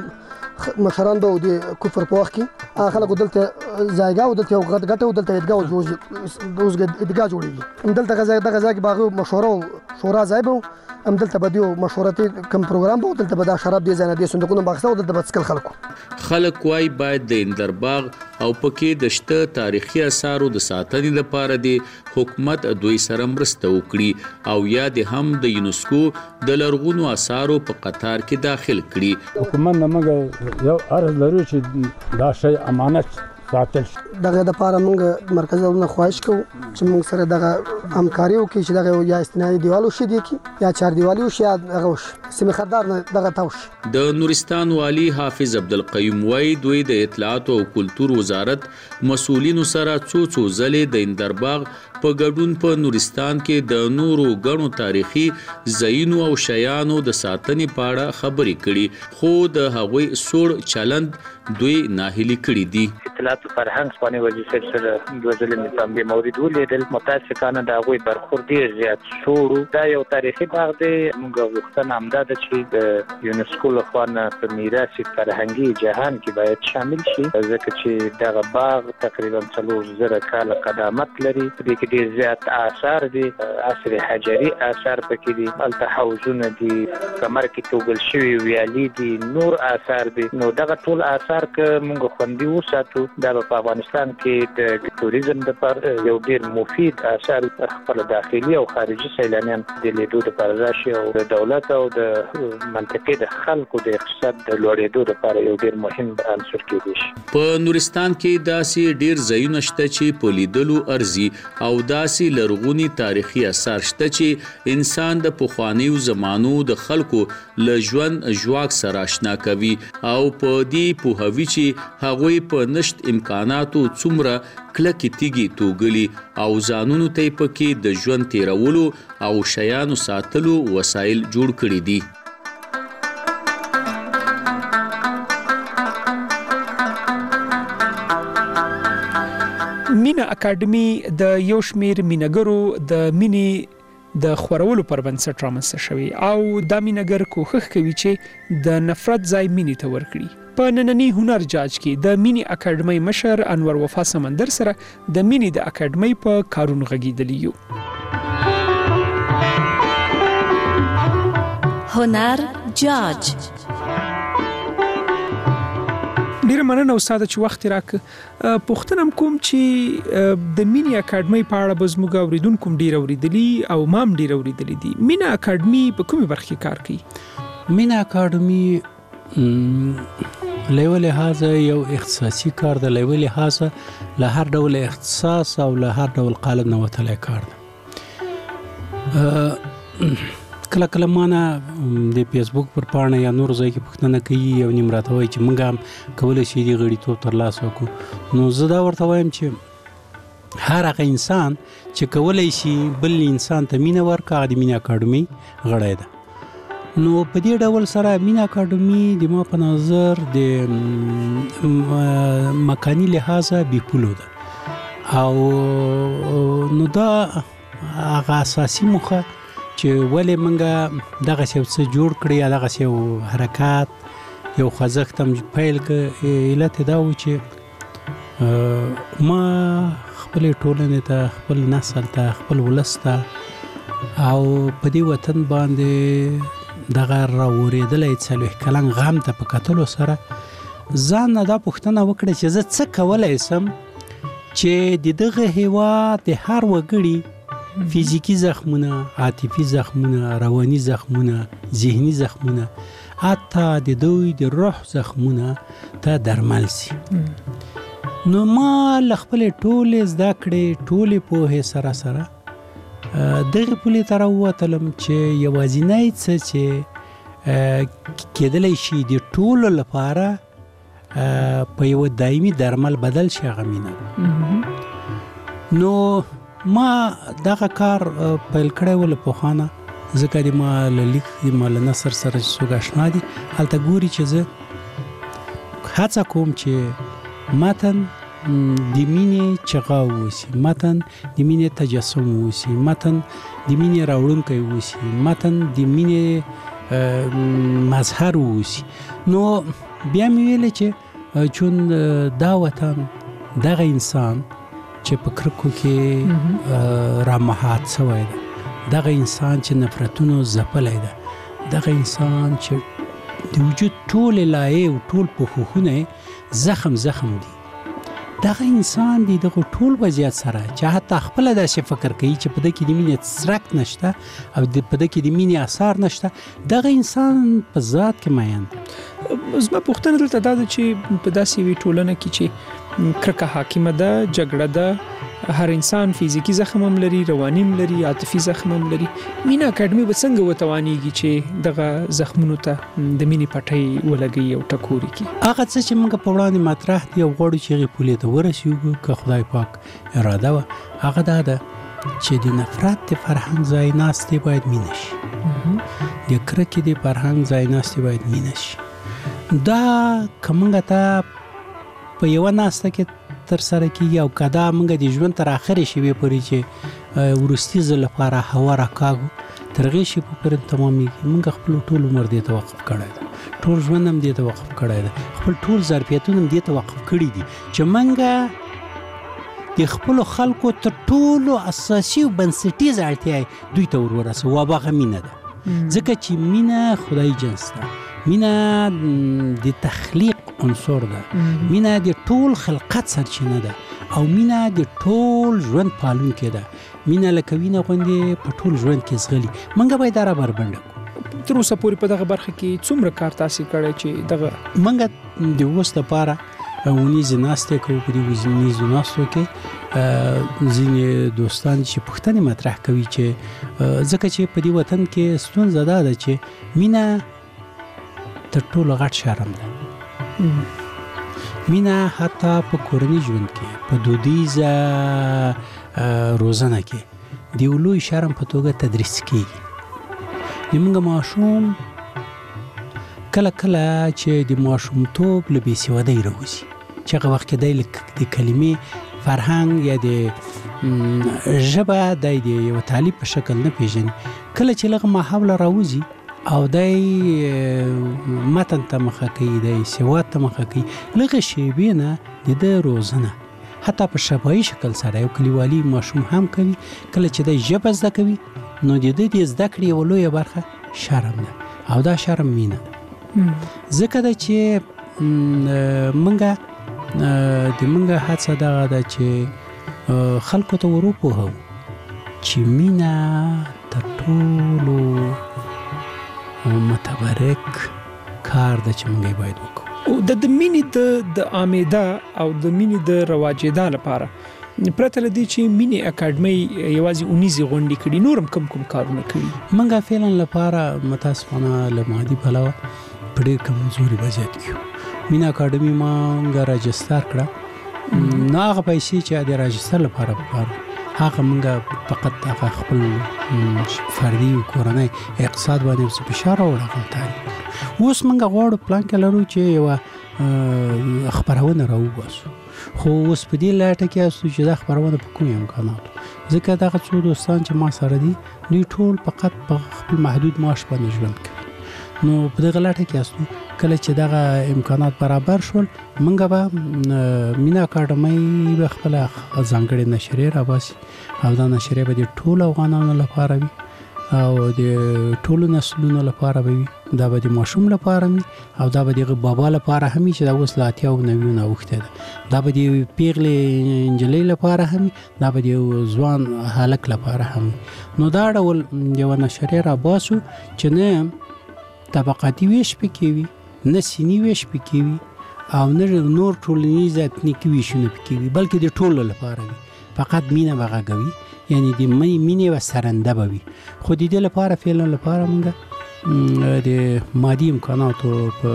مشران به د کفر په وخت کې هغه خلک دلته ځایګاه او دلته یو ګټه او دلته عیدګاه اوس عیدګاه جوړېږي. دلته دغه ځای کې باغ مشوره او شورا ځای به هم دلته به دیو مشورتي کم پروګرام به دلته به دا شراب دی ځای نه دی صندوقونه باغسته او دلته به څکل خلکو. خلک وای باید د اندرباغ او پکې د شته تاریخي اثارو د ساتنې لپاره د حکومت دوی سره مرسته وکړي او یا د هم د یونسکو د لرغونو اثارو په قطار کې داخل کړي. حکومت نه موږ یو عرض لرو چې دا شی امانت ساتل شي. دغه د پاره موږ مرکزي ولونه خواهش کوو چې موږ سره دغه همکاري وکړي چې دغه یا استنادي دیوالو شي دي کې یا چار دیوالي شي یا دغه سیمه خدار نه دغه تاوش. د نورستان والی حافظ عبدالقیوم وای دوی د اطلاعات او کلتور وزارت مسؤلینو سره څو څو ځلې د اندرباغ په ګډون په نورستان کې د نورو غنو تاریخي ځایونو او شیانو د ساتنې په اړه خبرې کړي خو د هغوی سوړ چلند دوی ناهیلي کړي دي. اطلاعات فرهنګ سپانه وزیر سره د ځلې نظام به مورید ولیدل متاسفانه دا غوي برخور ډیر زیات شوړو. دا یو تاریخي باغ دی. موږ غوښتنه هم ده چې د یونسکو لخوا په میراث فرهنګي جهان کې باید شامل شي ځکه چې دغه باغ تقریبا څلور زره کاله قدامت لري. دې کې ډیر زیات آثار دي، عصر حجري آثار پکې دي، هلته حوضونه دي، کمر کې توګل شوي ویالې دي، نور آثار دي. نو دغه ټول آثار که موږ خوندي وساتو دا په افغانستان کې د توریزم لپاره یو ډیر مفید اثر خپل داخلي او خارجي سیلانیان د لیدو لپاره راشي او د دولت او د منطقې د خلکو د اقتصاد د لوړېدو لپاره یو ډیر مهم عنصر کېدی شي. په نورستان کې داسې ډیر ځایونه شته چې په لیدلو ارزي او داسې لرغوني تاریخي اثار شته چې انسان د پخوانیو زمانو د خلکو له ژوند ژواک سره آشنا کوي او په دې پوهوي چې هغوی په نشت امکاناتو څومره کلکې تیږې توږلي او ځانونو ته یې پکې د ژوند تیرولو او شیانو ساتلو وسایل جوړ کړي دي. مینا اکیډمي د یو شمیر مینګرو د مینی د خورولو پر بنسټ رامنځته شوی او دا مینګر کوښښ کوي چې د نفرت ځای مینی ته ورکړي. په نننی هنر جاج کې د مینی اکیډمي مشر انور وفا سمندر سره د مینی د اکیډمي په کارون غږیدلی یو. هنر جاج ډیره مننه استاد چې وخت راک. پوښتنه کوم چې د مینی اکیډمي په اړه به زموږ اوریدونکو ډیر اوریدلی او مام ډیر اوریدلی دي. مینی اکیډمي په کومه برخه کې کار کوي؟ مینی اکیډمي له لحاظ یو اختصاصي کار دی، له لحاظ له هر ډول اختصاص او له هر ډول قالب نه وتلی کار دی. کله کله مانه د فیسبوک پر پاڼه یا نور ځای کې پوښتنه کوي یو نیم راته وایي چې موږ هم کولی شي دې غړیتوب ترلاسه کړو. نو زه دا ورته وایم چې هر هغه انسان چې کولی شي بل انسان ته مینه ورکړي هغه د مینی اکیډمي غړی ده. نو په دې ډول سره مینی اکیډمي د ما په نظر د مکاني لحاظه بې پولو ده او نو دا هغه اساسي موخه چې ولې موږ دغه څه جوړ کړی یا دغه څه حرکات یو خوځښت هم پیل کړ علت دا و چې ما خپل ټولنې ته خپل نسل ته خپل ولس ته او په دې وطن باندې دغه راورېدلی څلوېښت کلن غم ته په کتلو سره ځان نه دا پوښتنه وکړه چې زه څه کولی سم چې د دغه هېواد د هر وګړي فزیکي زخمونه، عاطفي زخمونه، رواني زخمونه، ذهني زخمونه، حتی د دوی د روح زخمونه ته درمل سي. نو ما له خپلې ټولې زده کړې ټولې پوهې سره سره دغه پولې ته راووتلم چې یوازینی څه چې کېدلی شي د ټولو لپاره په یوه دایمي درمل بدل شي هغه مینه ده. نو ما دغه کار پیل کړی و له پخوانه، ځکه د ما له لیک د ما له نثر سره چې څوک اشنا دي هلته ګوري چې زه هڅه کوم چې متن د مینې چغه واوسي، متن د مینې تجسم واوسي، متن د مینې راوړونکی واوسي، متن د مینې مظهر واوسي. نو بیا مې ویلې چې چون دا وطن دغه انسان چې په کرکو کې رامحات شوی ده، دغه انسان چې نفرتونو ځپلی ده، دغه انسان چې د وجود ټول لایې او ټول پوښښونه زخم زخم دي، دغه انسان دی دغه ټول وضعیت سره چې حتی خپل داسې فکر کوي چې په دې کې د مینې څرک نشته او په دې کې د مینې اثار نشته، دغه انسان په ذات کې مین ده. زما پوښتنه دلته دا ده چې په داسې یوې ټولنه کې چې کرکه حاکمه ده، جګړه ده، هر انسان فزیکی زخم هم لري، رواني هم لري، عاطفي زخم هم لري، مینا اکیډمي به څنګه وتوانیږي چې دغه زخمونو ته د مینې پټۍ ولګي او ټکوري کی؟ هغه څه چې موږ په وړاندې مطرح دي او غواړو چې هغې پولې ته ورسېږو که خدای پاک اراده وه، هغه دا ده چې د نفرت د فرهنګ ځای ناستې باید مینه شي، د کرکې د فرهنګ ځای ناستې باید مینه شي. دا که موږ ته په یوه ناسته کې تر سره کېږي او که دا موږ د ژوند تر اخرې شېبې پورې چې وروستي ځل لپاره هوا راکاږو تر هغې شېبې پورې تمامېږي، موږ خپل ټول عمر دې ته وقف کړی ده، ټول ژوند هم دې ته وقف کړی ده، خپل ټول ظرفیتونه هم دې ته وقف کړي دي چې موږ د خپلو خلکو تر ټولو اساسي او بنسټیز اړتیا دوی ته ور ورسوو، او هغه مینه ده. ځکه چې مینه خدای جنس ده، مینه د تخلیق عنصر ده، مینه د ټول خلقت سرچینه ده، او مینه د ټول ژوند پالونکې ده. مینه لکه وینه غوندې په ټول ژوند کې ځغلي، موږ باید دا رابربنډه کړو. تر اوسه پورې په دغه برخه کې څومره کار تاسې کړی چې دغه موږ د اوس لپاره ونیزې ناستې کوو. په دې ونیزو ناستو کې ځینې دوستان چې پوښتنې مطرح کوي چې ځکه چې په دې وطن کې ستونزه دا ده چې مینه تر ټولو غټ شرم ده. مینه حتی په کورني ژوند کې، په دودیزه روزنه کې د یو لوی شرم په توګه تدریس کېږي. زموږ ماشوم کله کله چې د ماشومتوب له بېسوادۍ راوځي، چې هغه وخت کې دی د کلمې فرهنګ یا د ژبه دی د یو تعلیب په شکل نه پېژني، کله چې لږ ماحوله راوځي او دی متن ته مخه کوي، دی سواد ته مخه کوي، لږه شیبې نه د ده روزنه حتی په شفاهي شکل سره یو کلیوالي ماشوم هم کوي. کله چې دی ژبه زده کوي نو د ده د زده کړې یوه لویه برخه شرم ده، او دا شرم مینه ده. ځکه ده چې موږ د موږ هڅه دغه ده چې خلکو ته ور وپوهوو چې مینه تر ټولو متبرک کار ده چې موږ باید وکړو. د مینې د عامېدا او د مینې د رواجېدا لپاره پرته له دې چې مینې اکاډمۍ یوازې اونیزې غونډې کړي، نور هم کم کم کارونه کړي؟ موږ فعلا لپاره متاسفانه له مادي پلوه په ډېر کمزوري وضعیت کې یو. مینه اکاډمي موږ راجستر کړه، نو هغه پیسې چې د راجستر لپاره پکار هغه موږ فقط هغه خپل فردي او کورنۍ اقتصاد باندې څه فشار راوړل. اوس موږ غواړو پلان کې لرو چې یوه خبرونه راوباسو. خو اوس په دې لاټه کې اسو چې دا خبرونه په کوم امکاناتو ځکه دا څو دوستان چې ما سره دي دوی ټول فقط په خپل محدود معاش باندې ژوند کوي. نو په دغه لاټه کې اسو کله چې دغه امکانات برابر شول منګه به مینا اکاډمي به خپل ځانګړي نشریه راوباسي او دا نشریه به د ټول افغانانو لپاره وي او د ټولو نسلونو لپاره وي. دا به د ماشوم لپاره وي او دا به د بابا لپاره هم چې دا اوس لا اتیا او نوي نه وخته ده. دا به د پیغلې انجلۍ لپاره هم، دا به د ځوان هلک لپاره هم. نو دا ډول یو نشریه راوباسو چې نه طبقاتي ویش پکې وي، نه سینی ویش پکې وي او نه نور ټولنیز اتنیکي ویشونه پکې وي، بلکې د ټولو لپاره وي. فقط مینه بغاګوي، یعنی د مینې و سرنده به وي. خو د دې لپاره فعلا لپاره موږ د مادي امکاناتو په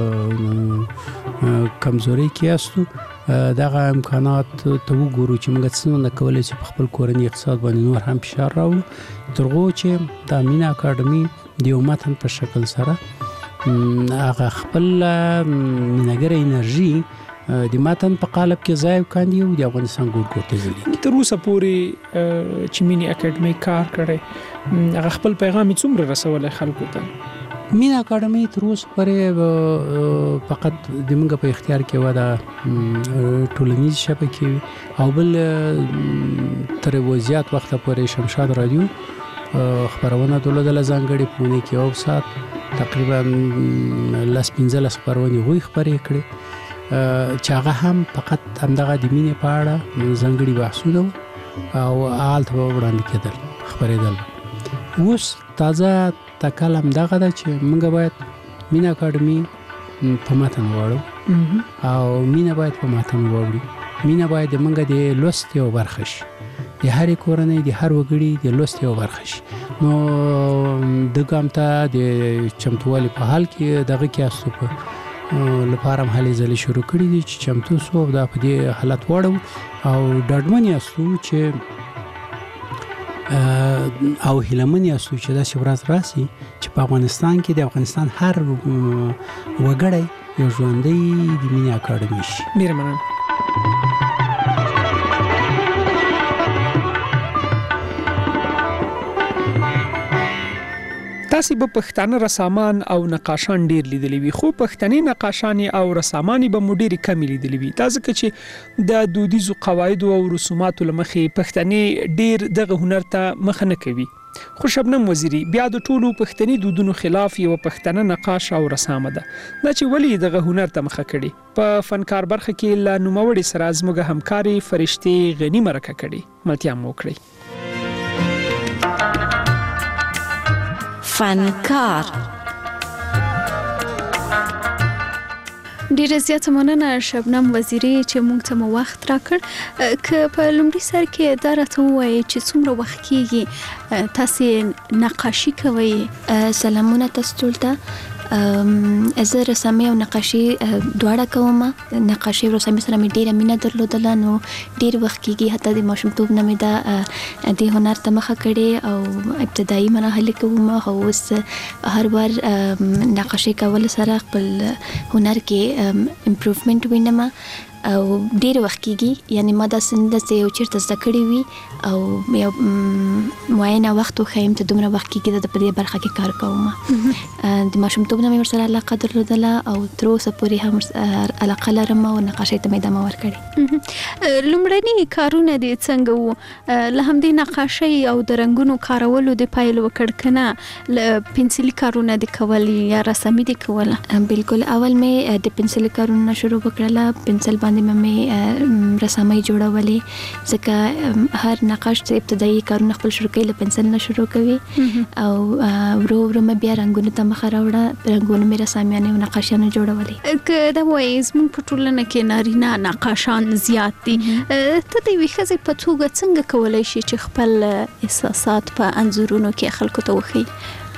کمزوري کې یاستو. دغه امکانات ته وګورو چې موږ څنګه کولای شو په خپل کورنۍ اقتصاد باندې نور هم فشار راوړو، ترغو چې د مینا اکاډمي د یو متن په شکل سره هغه خپل مینګر انرژي د متن په قالب کې ځای کاندي او د افغانستان ګوټ ګوټ ځلې. تر اوسه پورې چې مینی اکاډمي کار کړي هغه خپل پیغام څومره رسولای خلکو ته؟ مینا اکاډمي تر اوسه پورې فقط د موږ په اختیار کې ودا ټولنیز شبکې او بل تر وزيات وخت پورې شمشاد رادیو خبرونه دولت له ځانګړي پونه کې او سات تقریبا لاس پنځه لاس خبرونه غوي خبرې کړې چې هغه هم فقط همدغه د مینې په اړه ځانګړي بحثونه او آلت وړاندې کېدل خبرېدل. اوس تازه تکلم دغه ده چې موږ باید مینا اکاډمي په متن وړو او مینا باید په متن وړو. مینا باید موږ د لوست یو برخه شي، د هر کورنۍ د هر وګړي د لوست یو برخه شي. نو د ګامتا د چمتووالي په حال کې دغه کې اسو په لپاره هلې ځلې شروع کړې دي چې چمتو سو دا په دې حالت وړو او ډاډمن یاستو چې او هیلمن یاستو چې دا ورځ راسي چې په افغانستان کې د افغانستان هر وګړی یو ژوندۍ د مینا اکاډمي شي. ډیر مننه. تاسو به پښتانه رسامان او نقاشان ډیر لیدلی وي، خو پښتني نقاشان او رسامان به مو ډیر کم لیدلی وي. تاسو چې د دودیزو قواعد او رسوماتو لمخې پښتني ډیر دغه هنر ته مخ نه کوي. خو شبنم وزیری بیا د ټولو پښتني دودونو خلاف یو پښتنه نقاش او رسامه ده. دا چې ولی دغه هنر ته مخ کړي په فنکار برخه کې لا نوموړي سره زموږ همکاري فرشتي غنی مرکه کړي. ملتیا مو کړی. فنکار ډیره زیاته مننه شبنم وزیری چې موږ ته مو وخت راکړ. که په لومړي سر کې دا راته ووایي چې څومره وخت کېږي تاسې نقاشي کوئ؟ سلامونه تاسو ټول ته. زه رسامي او نقاشي دواړه کوم. نقاشي او رسامي سره مې ډیره مینه درلودله، نو ډیر وخت کېږي حتی د ماشومتوب نه مې دا د هنر ته مخه کړې او ابتدایي مراحل کې وم. اوس هر بار نقاشي کول سره خپل هنر کې امپروومنت وینم او ډیر وخت کېږي. یعنی ما دا څنګه چې یو چیرته زده کړې وي او یو معینه وخت وښیم ته دومره وخت کېږي د دې برخه کې کار کوم. د ماشومتوب نه مې ورسره علاقه درلودله او تر اوسه پورې هم علاقه لرم او نقاشۍ ته مې ادامه ورکړې. لومړني کارونه دې څنګه وو؟ له همدې نقاشۍ او د رنګونو کارولو د پیل وکړ که نه پنسلي کارونه دې کول یا رسامي دې کوله؟ بالکل اول مې د پنسلي کارونه شروع وکړله. پنسل باندې مې رسامۍ جوړولې ځکه هر نقاش چې ابتدایي کارونه خپل شروع کوي له پنسل نه شروع کوي او ورو ورو مې بیا رنګونو ته مخه راوړه. رنګونه مې رسامیانې او نقاشیانې جوړولې. که دا وایي زموږ په ټولنه کې نارینه نقاشان زیات دي، ته د یوې ښځې په توګه څنګه کولی شي چې خپل احساسات په انځورونو کې خلکو ته وښیي؟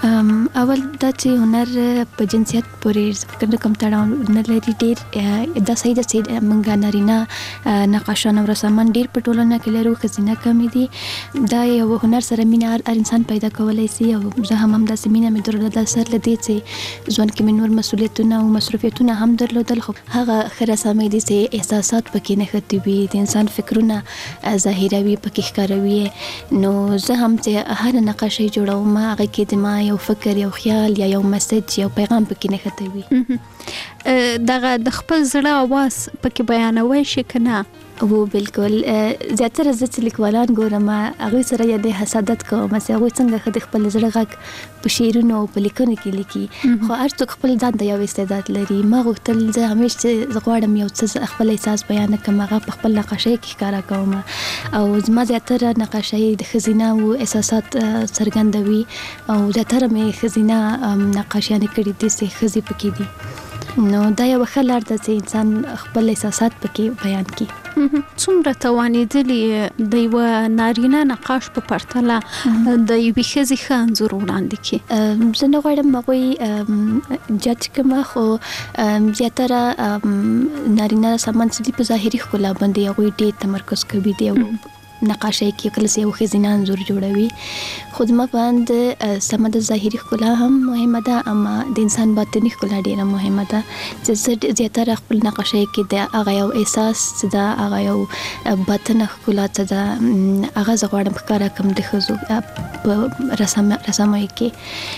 اول دا چې هنر په جنسیت پورې فکر کوم تړاو نه لري. ډېر دا صحیح ده چې موږ نارینه نقاشان او رسامان ډېر په ټولنه کې لرو، ښځینه کمې دي. دا یو هنر سره مینه هر انسان پیدا کولی شي او زه هم همداسې مینه مې درلوده سر له دې چې ژوند کې مې نور مسؤلیتونه او مصروفیتونه هم درلودل، خو هغه ښه رسامۍ دي چې احساسات پکې نښتي وي، د انسان فکرونه ظاهروي پکې ښکاروي. نو زه هم چې هر نقاشۍ جوړوم هغه کې د ما یو فکر، یو خیال یا یو میسج، یو پیغام پکې نښتی وي. دغه د خپل زړه اواز پکې بیانوي شي که نه؟ او بالکل زیاتره زه چې لیکوالان ګورم هغوی سره یا د حسادت کوم چې هغوی څنګه ښه د خپل زړه غږ په شعرونو او په لیکنو کې لیکي، خو هر څوک خپل ځان ته یو استعداد لري. ما غوښتل زه همیشه چې زه غواړم یو څه خپل احساس بیان کړم، هغه په خپل نقاشۍ کې ښکاره کوم. او زما زیاتره نقاشۍ د ښځینه او احساسات څرګندوي او زیاتره مې ښځینه نقاشیانې کړي دي چې ښځې پکې دي. نو دا یو ښه لار ده چې انسان خپل احساسات پکې بیان کړي. څومره توانېدلې د یوه نارینه نقاش په پرتله د یوې ښځې ښه انځور وړاندې کړي؟ زه نه غواړم هغوی جج کړم، خو زیاتره نارینه رسامان چې دي په ظاهري ښکلا باندې هغوی ډېر تمرکز کوي دي او نقاشۍ کې کله چې یو ښځینه انځور جوړوي. خو زما په اند سمه د ظاهري ښکلا هم مهمه ده، اما د انسان باطني ښکلا ډېره مهمه ده چې زه زیاتره خپل نقاشۍ کې د هغه یو احساس څه ده، هغه یو باطنه ښکلا څه ده، هغه زه غواړم ښکاره کړم د ښځو په رسامۍ کې.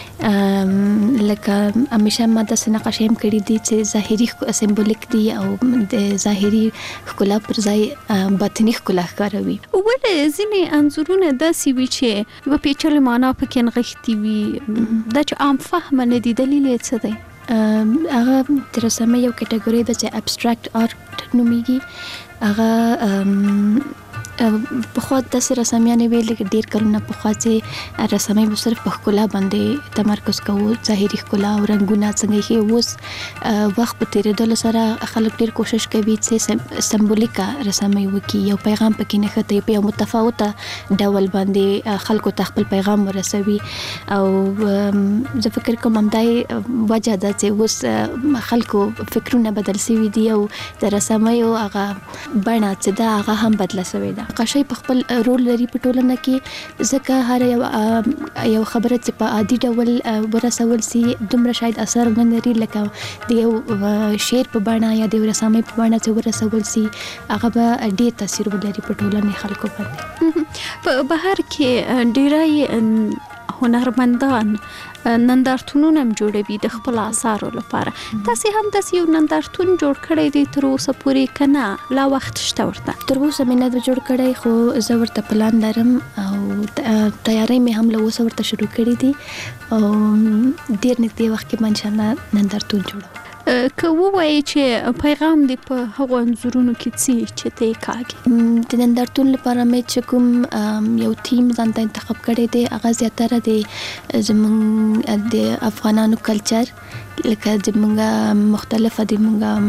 لکه همیشه ما داسې نقاشۍ هم کړي دي چې ظاهري سمبولیک دي او د ظاهري ښکلا پر ځای باطني ښکلا ښکاروي. ولې ځینې انځورونه داسې وي چې یوه پیچلې معنا پکې نغښتې وي، دا چې عام فهمه نه دي، دلیل یې څه دی؟ هغه د رسامۍ یو کټګورۍ ده چې ابستراکټ آرټ نومیږي. هغه پخوا داسې رسامیانې وې لکه ډېر کلونه پخوا چې رسامۍ به صرف په ښکلا باندې تمرکز کوو، ظاهري ښکلا او رنګونه څنګه ښیي. اوس وخت په تېرېدلو سره خلک ډېر کوشش کوي چې سمبولیکه رسامۍ وکړي، یو پیغام پکې نښتی په یو متفاوته ډول باندې خلکو ته خپل پیغام ورسوي. او زه فکر کوم همدا یې وجه ده چې اوس خلکو فکرونه بدل شوي دي او د رسامیو هغه بڼه چې ده هغه هم بدله شوې ده. نقاشۍ په خپل رول لري په ټولنه کې، ځکه هر یو یو خبره چې په عادي ډول ورسول سي دومره شاید اثر نه لري لکه د یو شعر په بڼه یا د رسامۍ په بڼه چې ورسول سي، هغه به ډېر تاثیر ولري په ټولنې خلکو باندې. په بهر کې ډېری هنرمندان نندارتونونه هم جوړوي د خپل اثارو لپاره. تاسې هم داسې یو نندارتون جوړ کړی دی تر اوسه پورې که نه لا وخت شته ورته؟ تر اوسه مې نه ده جوړ کړی، خو زه ورته پلان لرم او تیاری مې هم له اوسه ورته شروع کړي دي او ډېر نږدې وخت کې به انشاءالله نندارتون جوړوم. که ووایې چې پیغام دی په هغو انځورونو کې څه چې ته یې کاږې؟ د نندارتون لپاره مې چې کوم یو تیم ځان ته انتخاب کړی دی هغه زیاتره د زموږ د افغانانو کلچر، لکه زموږ مختلفه د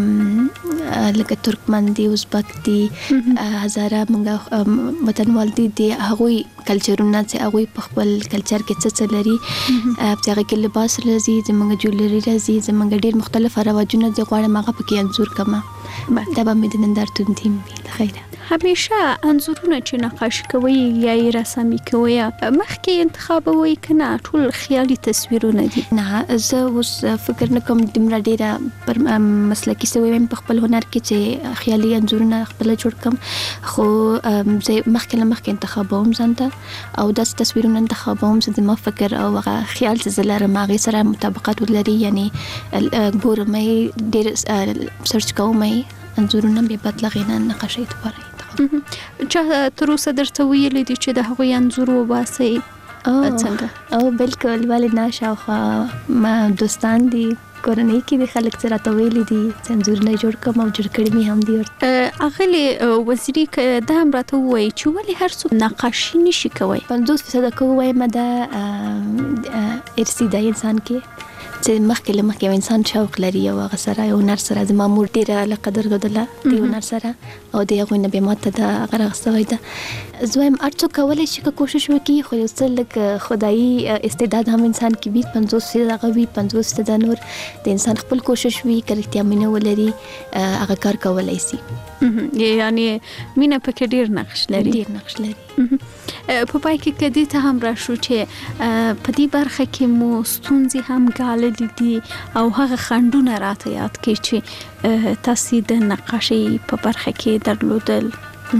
موږ لکه ترکمن دي، ازبک دي، هزاره موږ وطنوال دي، د هغوی کلچرونه چې هغوی په خپل کلچر کې څه څه لري، چې هغه کې لباس راځي، زموږ جولري راځي، زموږ ډېر مختلف رواجونه دي، غواړم هغه پکې انځور کړم. دا به مې د نندارتون تیم وي. له خیره همیشه انځورونه چې نقاشي کوئ یا یې رسامي کوئ مخکې انتخابوئ که نه ټول خیالي تصویرونه دي؟ نه، زه اوس فکر نه کوم دومره ډېره پر مسلکي سوی یم په خپل هنر کې چې خیالي انځورونه خپله جوړ کړم، خو زه مخکې له مخکې انتخابوم ځان ته او داسې تصویرونه انتخابوم چې زما فکر او هغه خیال چې زه لرم هغې سره مطابقت ولري. یعنې ګورم یې ډېر سرچ کوم یې انځورونه بیا بعد له هغې نه نقاشۍ دپاره چا تر اوسه درته ویلي دي چې د هغوی انځور وباسئ؟ څنګه؟ او بالکل، ولې نه، شاوخوا ما دوستان دي، کورنۍ کې د خلک څه راته ویلي دي چې انځورونه جوړ کړم او جوړ کړي مې هم دي ورته. اغلې وزیري که دا هم راته ووایي چې ولې هر څوک نقاشي نشي کوی؟ پنځوس فیصده که ووایم دا ارثي دی انسان کې، چې مخکې له مخکې انسان شوق لري او هغه سره یو نر سره د مامور ډیره علاقه درلودله دی نر سره او د هغوی نه به ماته د هغه راغستوی ده زویم هر څوک کولی شي که کوشش وکړي خو یو څه لږ خدایي استعداد هم انسان کې وي پنځوس دغه وي پنځوس د نور د انسان خپل کوشش وي که رښتیا مینه ولري هغه کار کولی شي یعنی مینه پکې ډیر نقش لري ډیر نقش لري په پای کې کدی ته هم راشو چې په دې برخه کې مو ستونزې هم ګاللې دي او هغه خنډونه راته یاد کړي چې تاسو د نقاشۍ په برخه کې درلودل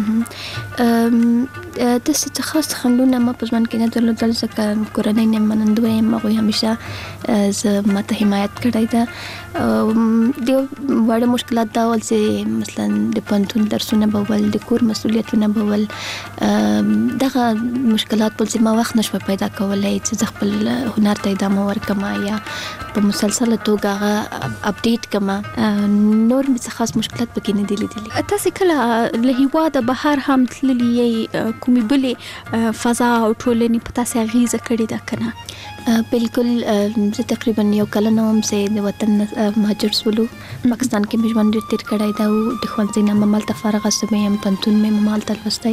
د څه خاص خنډونه ما په ځوان کې نه درلودل ځکه کورنۍ نه منندوی یم هغوی همیشه زه ماته حمایت کړی ده ډېر واړه مشکلات دا ول چې مثلا د پوهنتون درسونه به ول د کور مسؤلیتونه به ول دغه مشکلات بل چې ما وخت نشوه پیدا کولی چې زه خپل هنر ته ادامه ورکړم یا په مسلسله توګه هغه اپډیټ کړم نور مې څه خاص مشکلات پکې نه دي لیدلي تاسو کله له هیواده بهر هم تللي یې کومې بلې فضا او ټولنې په تاسو اغیزه کړې ده که نه بالکل زه تقریبا یو کلن وم چې د وطن مهاجر شولو پاکستان کې مې ژوند ډېر تېر کړی ده او د ښوونځي نه مې همالته فارغه شوې یم پوهنتون مې همالته لوستی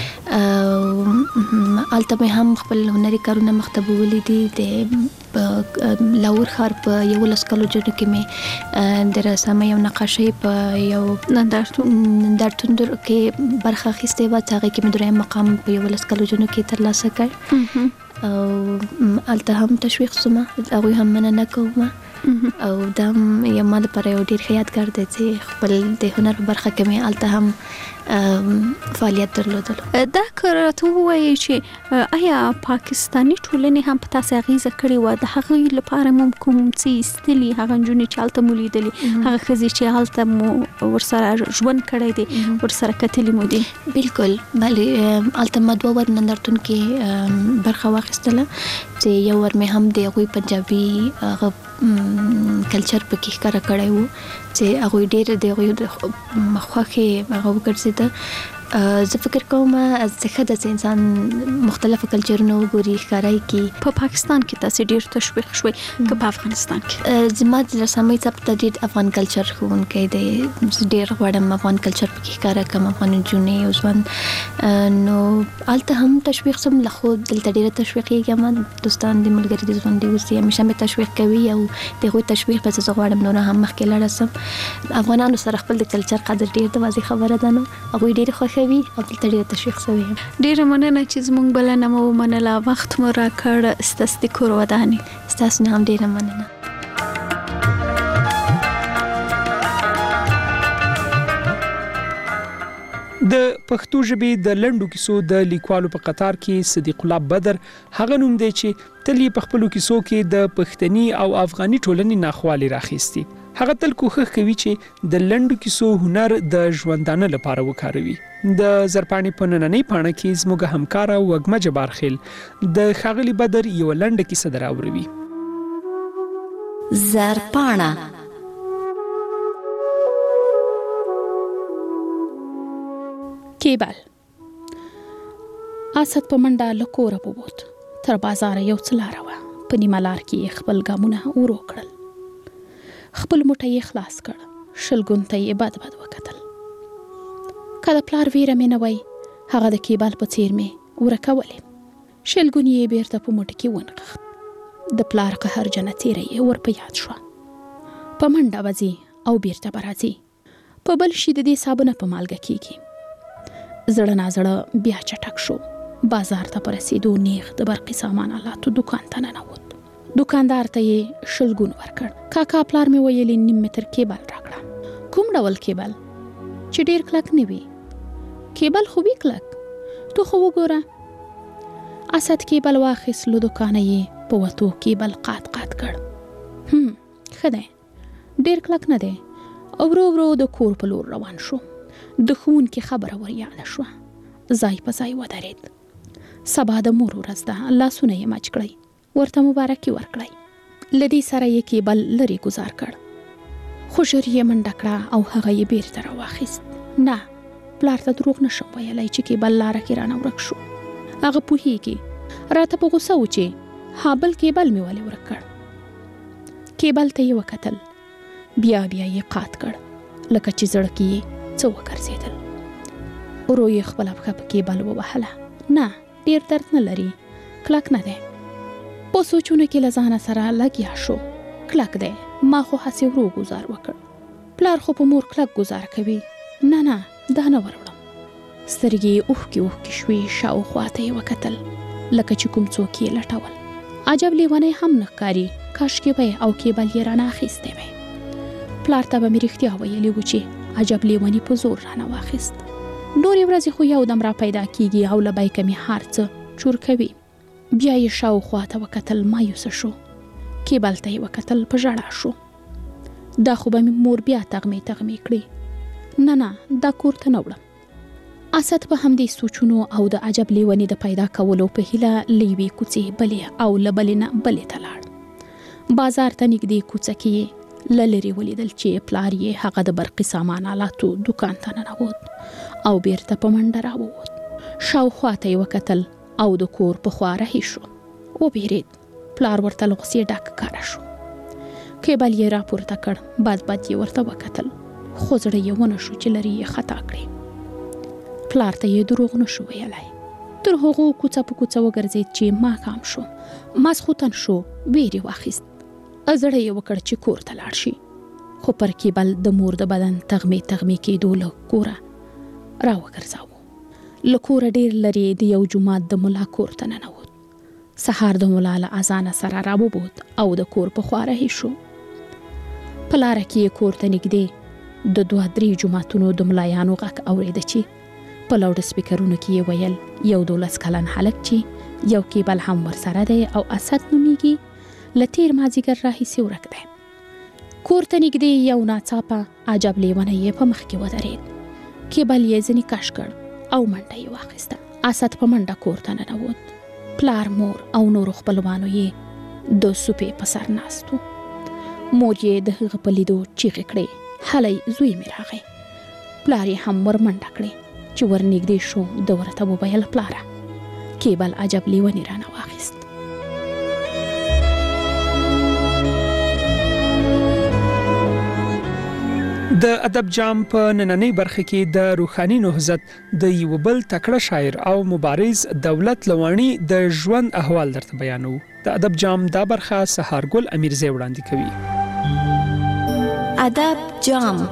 هلته مې هم خپل هنري کارونه مخته بیولي دي د لاهور ښار په یولس کالجونو کې مې د رسامۍ او نقاشۍ په یو نندارتون کې برخه اخیستې وه چې هغې کې مې دویم مقام په یولس کالجونو کې ترلاسه کړ او هلته هم تشویق شومه هغوی هم مننه کومه او دا هم یو ما لپاره یو ډېر ښه یادګار دی چې خپل د هنر په برخه کې مې هلته هم فعالیت درلودلو دا که راته ووایې چې آیا پاکستاني ټولنې هم په تاسې اغیزه کړې وه د هغوی لپاره مو کوم څه ایستلي هغه نجونې چې هلته مو لیدلي هغه ښځې چې هلته مو ورسره ژوند کړی دی ورسره کتلي مو دي بالکل بلې هلته ما دوه ور نندارتون کې برخه واخیستله چې یو ور مې هم د هغوی پنجابي هغه کلچر پکې ښکاره کړی و چې هغوی ډېر د هغوی د خوښې هغه وګرځېده زه فکر کوم څه ښه ده چې انسان مختلفو کلچرونو وګوري ښکاره یې کړي په پاکستان کې تاسې ډېر تشویق شوئ که په افغانستان کې زما د رسامۍ څپ ته ډېر افغان کلچر ښوونکی دی زه ډېر غواړم افغان کلچر پکې ښکاره کړم افغان نجونې او ژوند نو هلته هم تشویق شم له خو دلته ډېره تشویقېږم دوستان د ملګري د ژوند دي اوس همیشه مې تشویق کوي او د هغوی تشویق پسې زه غواړم نوره هم مخکې لاړه شم افغانانو سره خپل د کلچر قدر ډېر د واضح خبره ده نو هغوی ډېرې خوښوي او دلته ډېره تشویق شوې یم ډېره مننه چې زموږ بلنه مو ومنله وخت مو راکړ ستاسو د کور ودانې ستاسو نه هم ډېره مننه د پښتو ژبې د لنډو کیسو د لیکوالو په قطار کې صدیق الله بدر هغه نوم دی چې تل په خپلو کیسو کې د پښتني او افغاني ټولنې ناخوالې راخیستي هغه تل کوښښ کوي چې د لنډو کیسو هنر د ژوندانه لپاره وکاروي د زرپاڼې په نننۍ پاڼه کې زموږ همکاره وږمه جبارخیل د ښاغلي بدر یوه لنډه کیسه دراوروي زرپاڼه کیبل اسد په منډه له کوره ووت تر بازار یو څه لاره وه په نیمه لار کې خپل ګامونه ورو کړل خپل موټی یې خلاص کړ شلګون ته یې بد بد وکتل که د پلار ویره مې نه وی هغه د کیبل په څیر مې ورکولې شلګون یې بیرته په موټي کې ونغښت د پلار قهرجنه تیره یې ور په یاد شوه په منډه وځي او بیرته به راځي په بل شي د دې صابونه په مالګه کېږي زړه نازړه بیا چټک شو بازار ته په رسېدو نیغ د برقي سامان آلاتو دوکان ته ننوت دوکاندار ته یې شلګون ورکړ کاکا پلار مې ویلي نیم متر کیبل راکړه کوم ډول کیبل چې ډېر کلک نه وي کیبل خو وي کلک تو خو وګوره اسد کیبل واخیست له دوکانه یې په وتو کیبل قات قات کړ هم ښه دی ډېر کلک نه دی او ورو ورو د کور په لور روان شو د ښوونکي خبره ور یاده شوه ځای په ځای ودرېد سبا د مور ورځ ده لاسونه یې مچ کړئ ورته مبارکي ورکړئ له دې سره یې کیبل لرې ګزار کړ خو ژر یې منډه کړه او هغه یې بیرته راواخیست نه پلار ته دروغ نشم ویلی چې کیبل لاره کې رانه ورک شو هغه پوهیږي راته په غوسه و چې ها بل کیبل مې ولې ورک کړ کیبل ته یې وکتل. بیا بیا یې قات کړ لکه چې زړه کې یې څه وګرځېدل. ورو یې خپله پښه په کیبل ووهله. نه ډېر درد نه لري، کلک نه دی. په سوچونو کې له ځانه سره لګیا شو. کلک دی، ما خو هسې ورو ګزار وکړ. پلار خو په مور کلک ګزار کوي. نه نه دا نه وروړم. سترګې یې اوښکې اوښکې شوې. شاوخوا ته یې وکتل لکه چې کوم څوک یې لټول. عجب لیونی هم نه ښکاري، کاشکې به او کیبل یې رانه اخیستی وی. پلار ته به مې رښتیا ویلي وو چې عجب لیوني په زور رانه واخیست. نورې ورځې خو یو دم را پیدا کیږي او له بیکه مې هر څه چور کوي. بیا یې شاوخوا ته وکتل، مایوسه شو. کیبل ته یې وکتل، په ژړا شو. دا خو به مې مور بیا تغمې تغمې کړي. نه نه دا کور ته نه وړم. اسد په همدې سوچونو او د عجب لیوني د پیدا کولو په هیله له یوې کوڅې بلې او له بلې نه بلې ته لاړ. بازار ته نږدې کوڅه کې یې له لرې ولیدل چې پلار یې هغه د برقي سامان آلاتو دوکان ته ننوت او بیرته په منډه راووت. شاوخوا ته یې وکتل او د کور په خوا رهي شو. وبېرېد. پلار ورته له غوسې ډک ښکاره شو. کیبل یې راپورته کړ. بد بد یې ورته وکتل، خو زړه یې ونه شو چې لرې یې خطا کړي. پلار ته یې دروغ نه شو ویلی. تر هغو کوڅه په کوڅه وګرځېد چې ماښام شو. ماسخوتن شو. ویر یې واخیست. زړه یې وکړ چې کور ته لاړ شي، خو پر کیبل د مور د بدن تغمې تغمې کېدو له کوره راوګرځاوه. له کوره ډېر لرې د یو جومات د ملا کور ته ننوت. سهار د ملا له اذانه سره راوبوت او د کور په خوا رهي شو. په لاره کې یې کور ته نږدې د دوه درې جوماتونو د ملایانو غږ اورېده چې په لاوډ سپیکرونو کې یې ویل یو دولس کلن هلک چې یو کیبل هم ورسره دی او اسد نومیږي، له تیر مازدیګر راهیسې ورک دی. کور ته نږدې یو ناڅاپه عجب لیونی یې په مخ کې ودرېد. کیبل یې ځینې کش کړ او منډه یې واخیسته. اسد په منډه کور ته ننوت. پلار، مور او نورو خپلوانو یې د سوپې په سر ناست وو. مور یې د هغه په لیدو چیغې کړې، هلی زوی مې راغی. پلار یې هم ور منډه کړې. چې ور نږدې شو د ورته وویل، پلاره کیبل عجب لیونی رانه واخیست. د ادب جام په نننۍ برخه کې د روحاني نهضت د یو بل تکړه شاعر او مبارز دولت لوانی د ژوند احوال درته بیانو. د ادب جام دا برخه سهارګل امیرزی وړاندې کوي. ادب جام.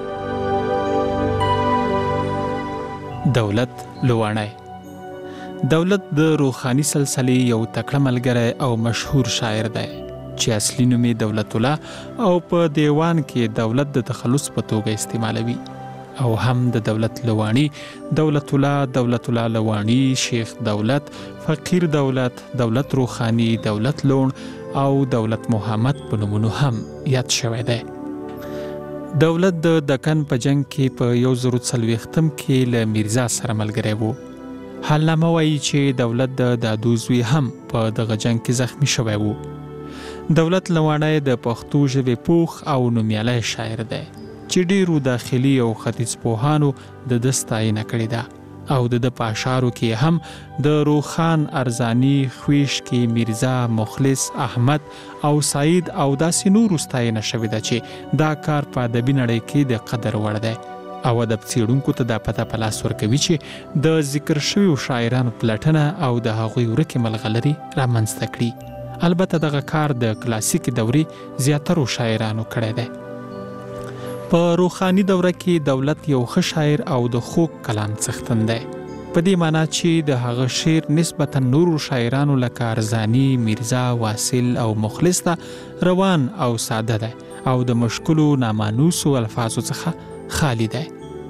دولت لوانی. دولت د روحاني سلسلې یو تکړه ملګری او مشهور شاعر دی چې اصلي نوم یې دولت الله او په دیوان کې دولت د تخلص په توګه استعمالوي، او هم د دولت لوانی، دولت الله، دولت الله لوانی، شیخ دولت، فقیر دولت، دولت روحانی، دولت لون او دولت محمد په نومونو هم یاد شوی دی. دولت د دکن په جنگ کې په یو زرو څلوېښتم کې له میرزا سره ملګری وو. حالنامه وایي چې دولت د دادو زوی هم په دغه جنگ کې زخمی شوی وو. دولت لوانی د پښتو ژبې پوخ او نومیالی شاعر دی چې ډیرو داخلي او ختیځ پوهانو د ده ستاینه کړې ده، او د ده په اشعارو کې هم د روخان، ارزانی، خویشکي، میرزا، مخلص، احمد او سعید او داسې نورو ستاینه شوې ده چې دا کار په ادبي نړۍ کې د قدر وړ دی، او ادب څېړونکو ته دا پته په لاس ورکوي چې د ذکر شویو شاعرانو پلټنه او د هغوی ورکې ملغلرې رامنځته کړي. البته دغه کار د کلاسیکي دورې زیاترو شاعرانو کړی دی. په روحاني دوره کې دولت یو ښه شاعر او د خوږ کلام څښتن دی، په دې معنی چې د هغه شعر نسبتا نورو شاعرانو لکه ارزانی، میرزا، واصل او مخلص ته روان او ساده دی او د مشکلو نامانوسو الفاظو څخه خالی دی.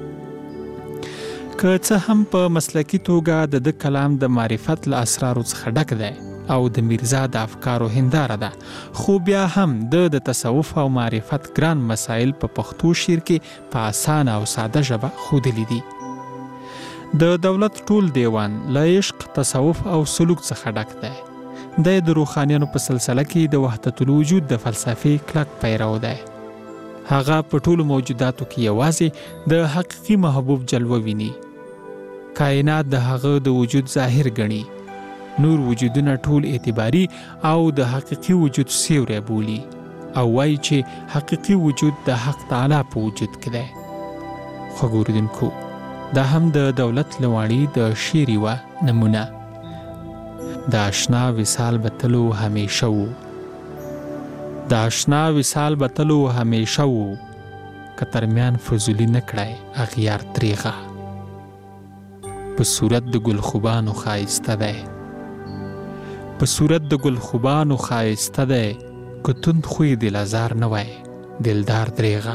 که څه هم په مسلکي توګه د ده کلام د معرفت له اسرارو څخه ډک دی او د میرزا د افکارو هنداره ده، خو بیا هم د د تصوف او معرفت ګران مسائل په پښتو شعر کې په اسانه او ساده ژبه ښودلي دي. د دولت ټول دیوان له عشق، تصوف او سلوک څخه ډک دی. د د روحانیانو په سلسله کې د وحدت الوجود د فلسفې کلک پیرو دی. هغه په ټولو موجوداتو کې یوازې د حقیقي محبوب جلوه ویني. کائنات د هغه د وجود ظاهر ګڼي، نور وجودونه ټول اعتباري او د حقیقي وجود سیوری بولي. او وایي چې حقیقي وجود د حق تعالی په وجود کې دی. خو ګوردونکو دا هم د دولت لواړي د شعر یوه نمونه. د آشنا وصال به تلو همیشه وو، د آشنا وصال به تلو همیشه وو، که ترمیان فضولی نکړی اغیار تریغه. په صورت د ګل خوبانو ښایسته دی، په صورت د ګل خوبانو ښایسته دی، که تند خوی دل ازار نه وای دلدار دریغه.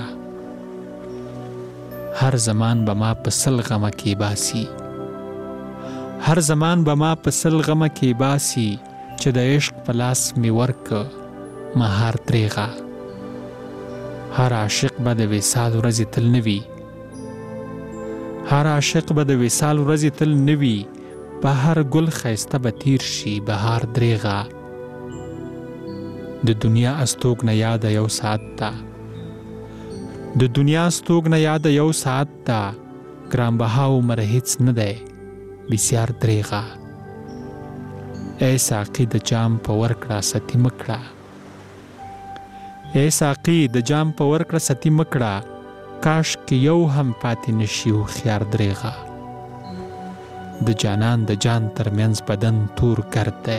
هر زمان به ما په سل غمه کې باسي، هر زمان به ما په سل غمه کې باسي، چې د عشق په لاس می ورک مهار دریغه. هر عاشق به د وصال ورځې تل نه وي، هر عاشق به د وصال ورځې تل نه وي، په هر ګل ښایسته به تیر شي بهار دریغه. د دنیا استوګنه یاده یو ساعت ته، د دنیا استوګنه یاده یو ساعت ته، ګرانبها عمر هیڅ نه دی بسیار دریغه. ای ساقي د جام په ورکړه ستي مکړه، ای ساقي د جام په ورکړه ستي مکړه، کاش کې یو هم پاتې نشي هوښیار دریغه. د جانان د جان ترمنځ بدن تور ګرد دی،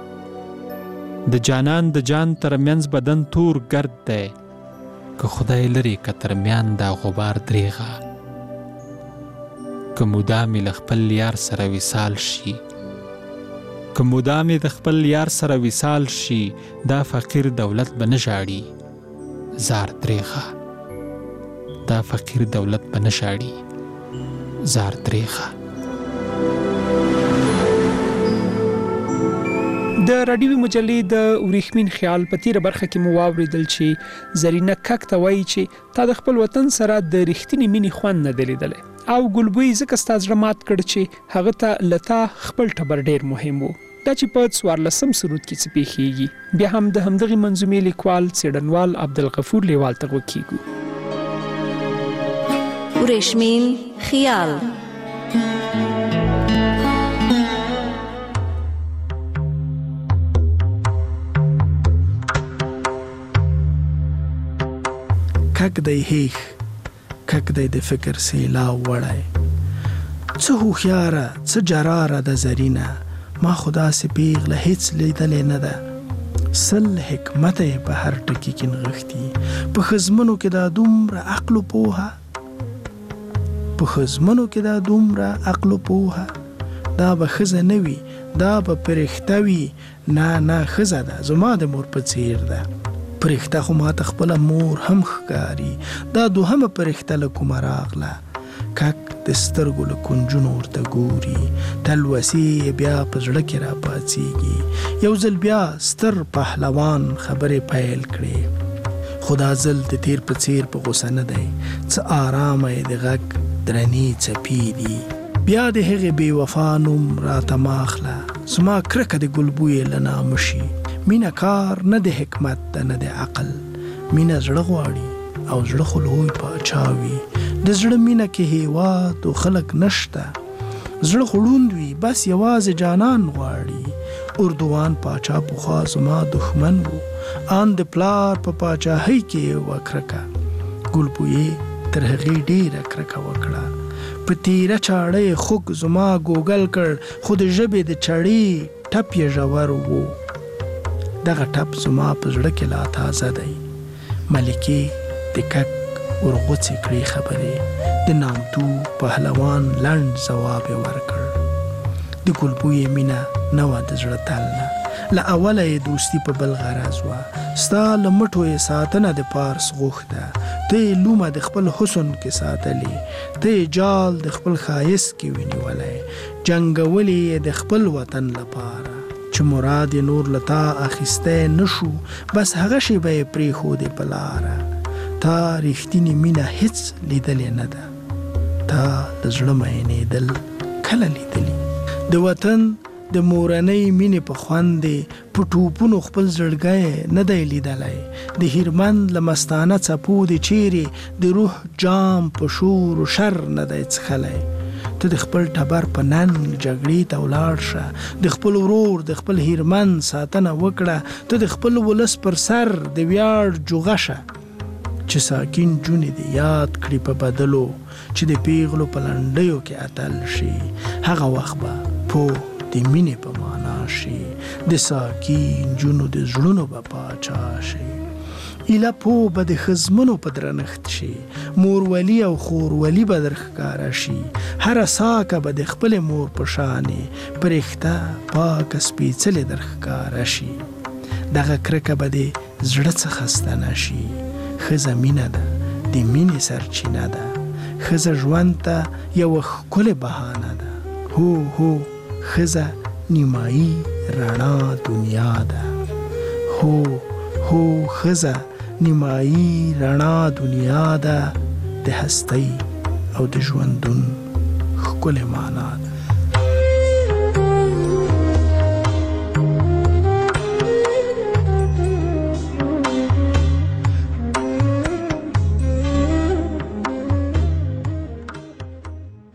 د جانان د جان ترمنځ بدن تور ګرد دی، که خدای لري که ترمیان دا غبار دریغه. که مدامې له خپل یار سره وصال شي، که مدامې د خپل یار سره وصال شي، دا فقیر دولت به نه ژاړي زار دریغه. دا فقیر دولت به نه ژاړي زار دریغه. د راډیوي مجلې د وریښمین خیال په تیره برخه کې مو واوریدل چې زرینه کک ته وایي چې تا د خپل وطن سره د رښتینې مینې خوند نه دی لیدلی، او ګلبوی ځکه ستا زړه مات کړ چې هغه ته له تا خپل ټبر ډېر مهم و. دا چې په څوارلسم سرود کې څه پیښیږي، بیا هم د همدغې منظومې لیکوال څېړنوال عبدالغفور لیوال ته غوږ کیږو. وریښمین خیال. کک دی هیخ، کک دی د فکر سیلاو وړی، څه هوښیاره څه جراره د زرینه، ما خدا سي پیغله هیڅ لیدلې نه ده. سل حکمت په هر ټکی کې نغښتي، په خزمنو کې دا دومره عقل و پوهه، په خزمنو کې دا دومره عقل و پوهه، دا به ښځه نه وي دا به پرښته وي، نه نه ښځه ده زما د مور په څیر ده. پرښته خو ماته خپله مور هم ښکاري، دا دوهمه پرښته له کومه راغله. کک د سترګو له کنجونو ورته ګوري، تلوسې یې بیا په زړه کې را پاڅېږي. یو ځل بیا ستر پهلوان خبرې پیل کړې، خو دا ځل د تیر په څیر په غوسه نه دی، څه آرامه یې د غږ درنې څپې دي. بیا د هغې بې وفا نوم راته مه اخله، زما کرکه د ګلبویې له نامه شي. مینه کار نه د حکمت ده نه د عقل، مینه زړه غواړي او زړه خو لوی پاچا وي. د زړه مینه کې هیواد او خلک نشته، زړه خو ړوند وي بس یوازې جانان غواړي. اردوان پاچا پخوا زما دښمن و، ان د پلار په پاچاهۍ کې وه کرکه. ګلبویې تر هغې ډېره کرکه وکړه، په تیره چاړه یې خوږ زما ګوګل کړ، خو د ژبې د چړې ټپ یې ژور و. دغه ټپ زما په زړه کې لا تازه دی. ملکې د کک ورغوڅې کړې خبرې، د نامتو پهلوان لنډ ځواب یې ورکړ. د ګلبویې مینه نه وه د زړه تل نه، له اوله یې دوستي په بل غرض وه. ستا له مټو یې ساتنه د پارس غوښته، ته یې لومه د خپل حسن کې ساتلې، ته یې جال د خپل ښایست کې ونیولی، جنګولې یې د خپل وطن لپاره. چې مراد یې نور له تا اخیستی نه شو، بس هغه شی به یې پرېښودې په لاره. تا رښتینې مینه هیڅ لیدلې نه ده، تا د زړه مینېدل کله لیدلي. د وطن د مورنۍ مینې په خوند په ټوپونو خپل زړګی نه دی لیدلی، د هیرمند له مستانه څپو د چیرې د روح جام په شور و شر نه دی څښلی. ته د خپل ټبر په نن جګړې ته ولاړ شه، د خپل ورور د خپل هیرمن ساتنه وکړه، ته د خپل ولس پر سر د ویاړ جوغه شه، چې ساکین جونې دې یاد کړي په بدلو، چې د پیغلو په لنډیو کې اتل شي، هغه وخت به پوه د مینې په معنا شي، د ساکین جونو د زړونو به پاچا شي. ایله پو به د ښځمنو په درنښت شي، مورولي او خورولي به در ښکاره شي، هره ساکه به د خپلې مور په شانې پرېښته پاکه سپېڅلې در ښکاره شي. دغه کرکه به د زړه څخه ستنه شي. ښځه مینه ده، د مینې سرچینه ده، ښځه ژوند ته یوه ښکلې بهانه ده. هو هو ښځه نیمایي رڼا دنیا ده. هو هو ښځه نیمایي رڼا دنیا ده، د هستۍ او د ژوندون ښکلې معنا ده.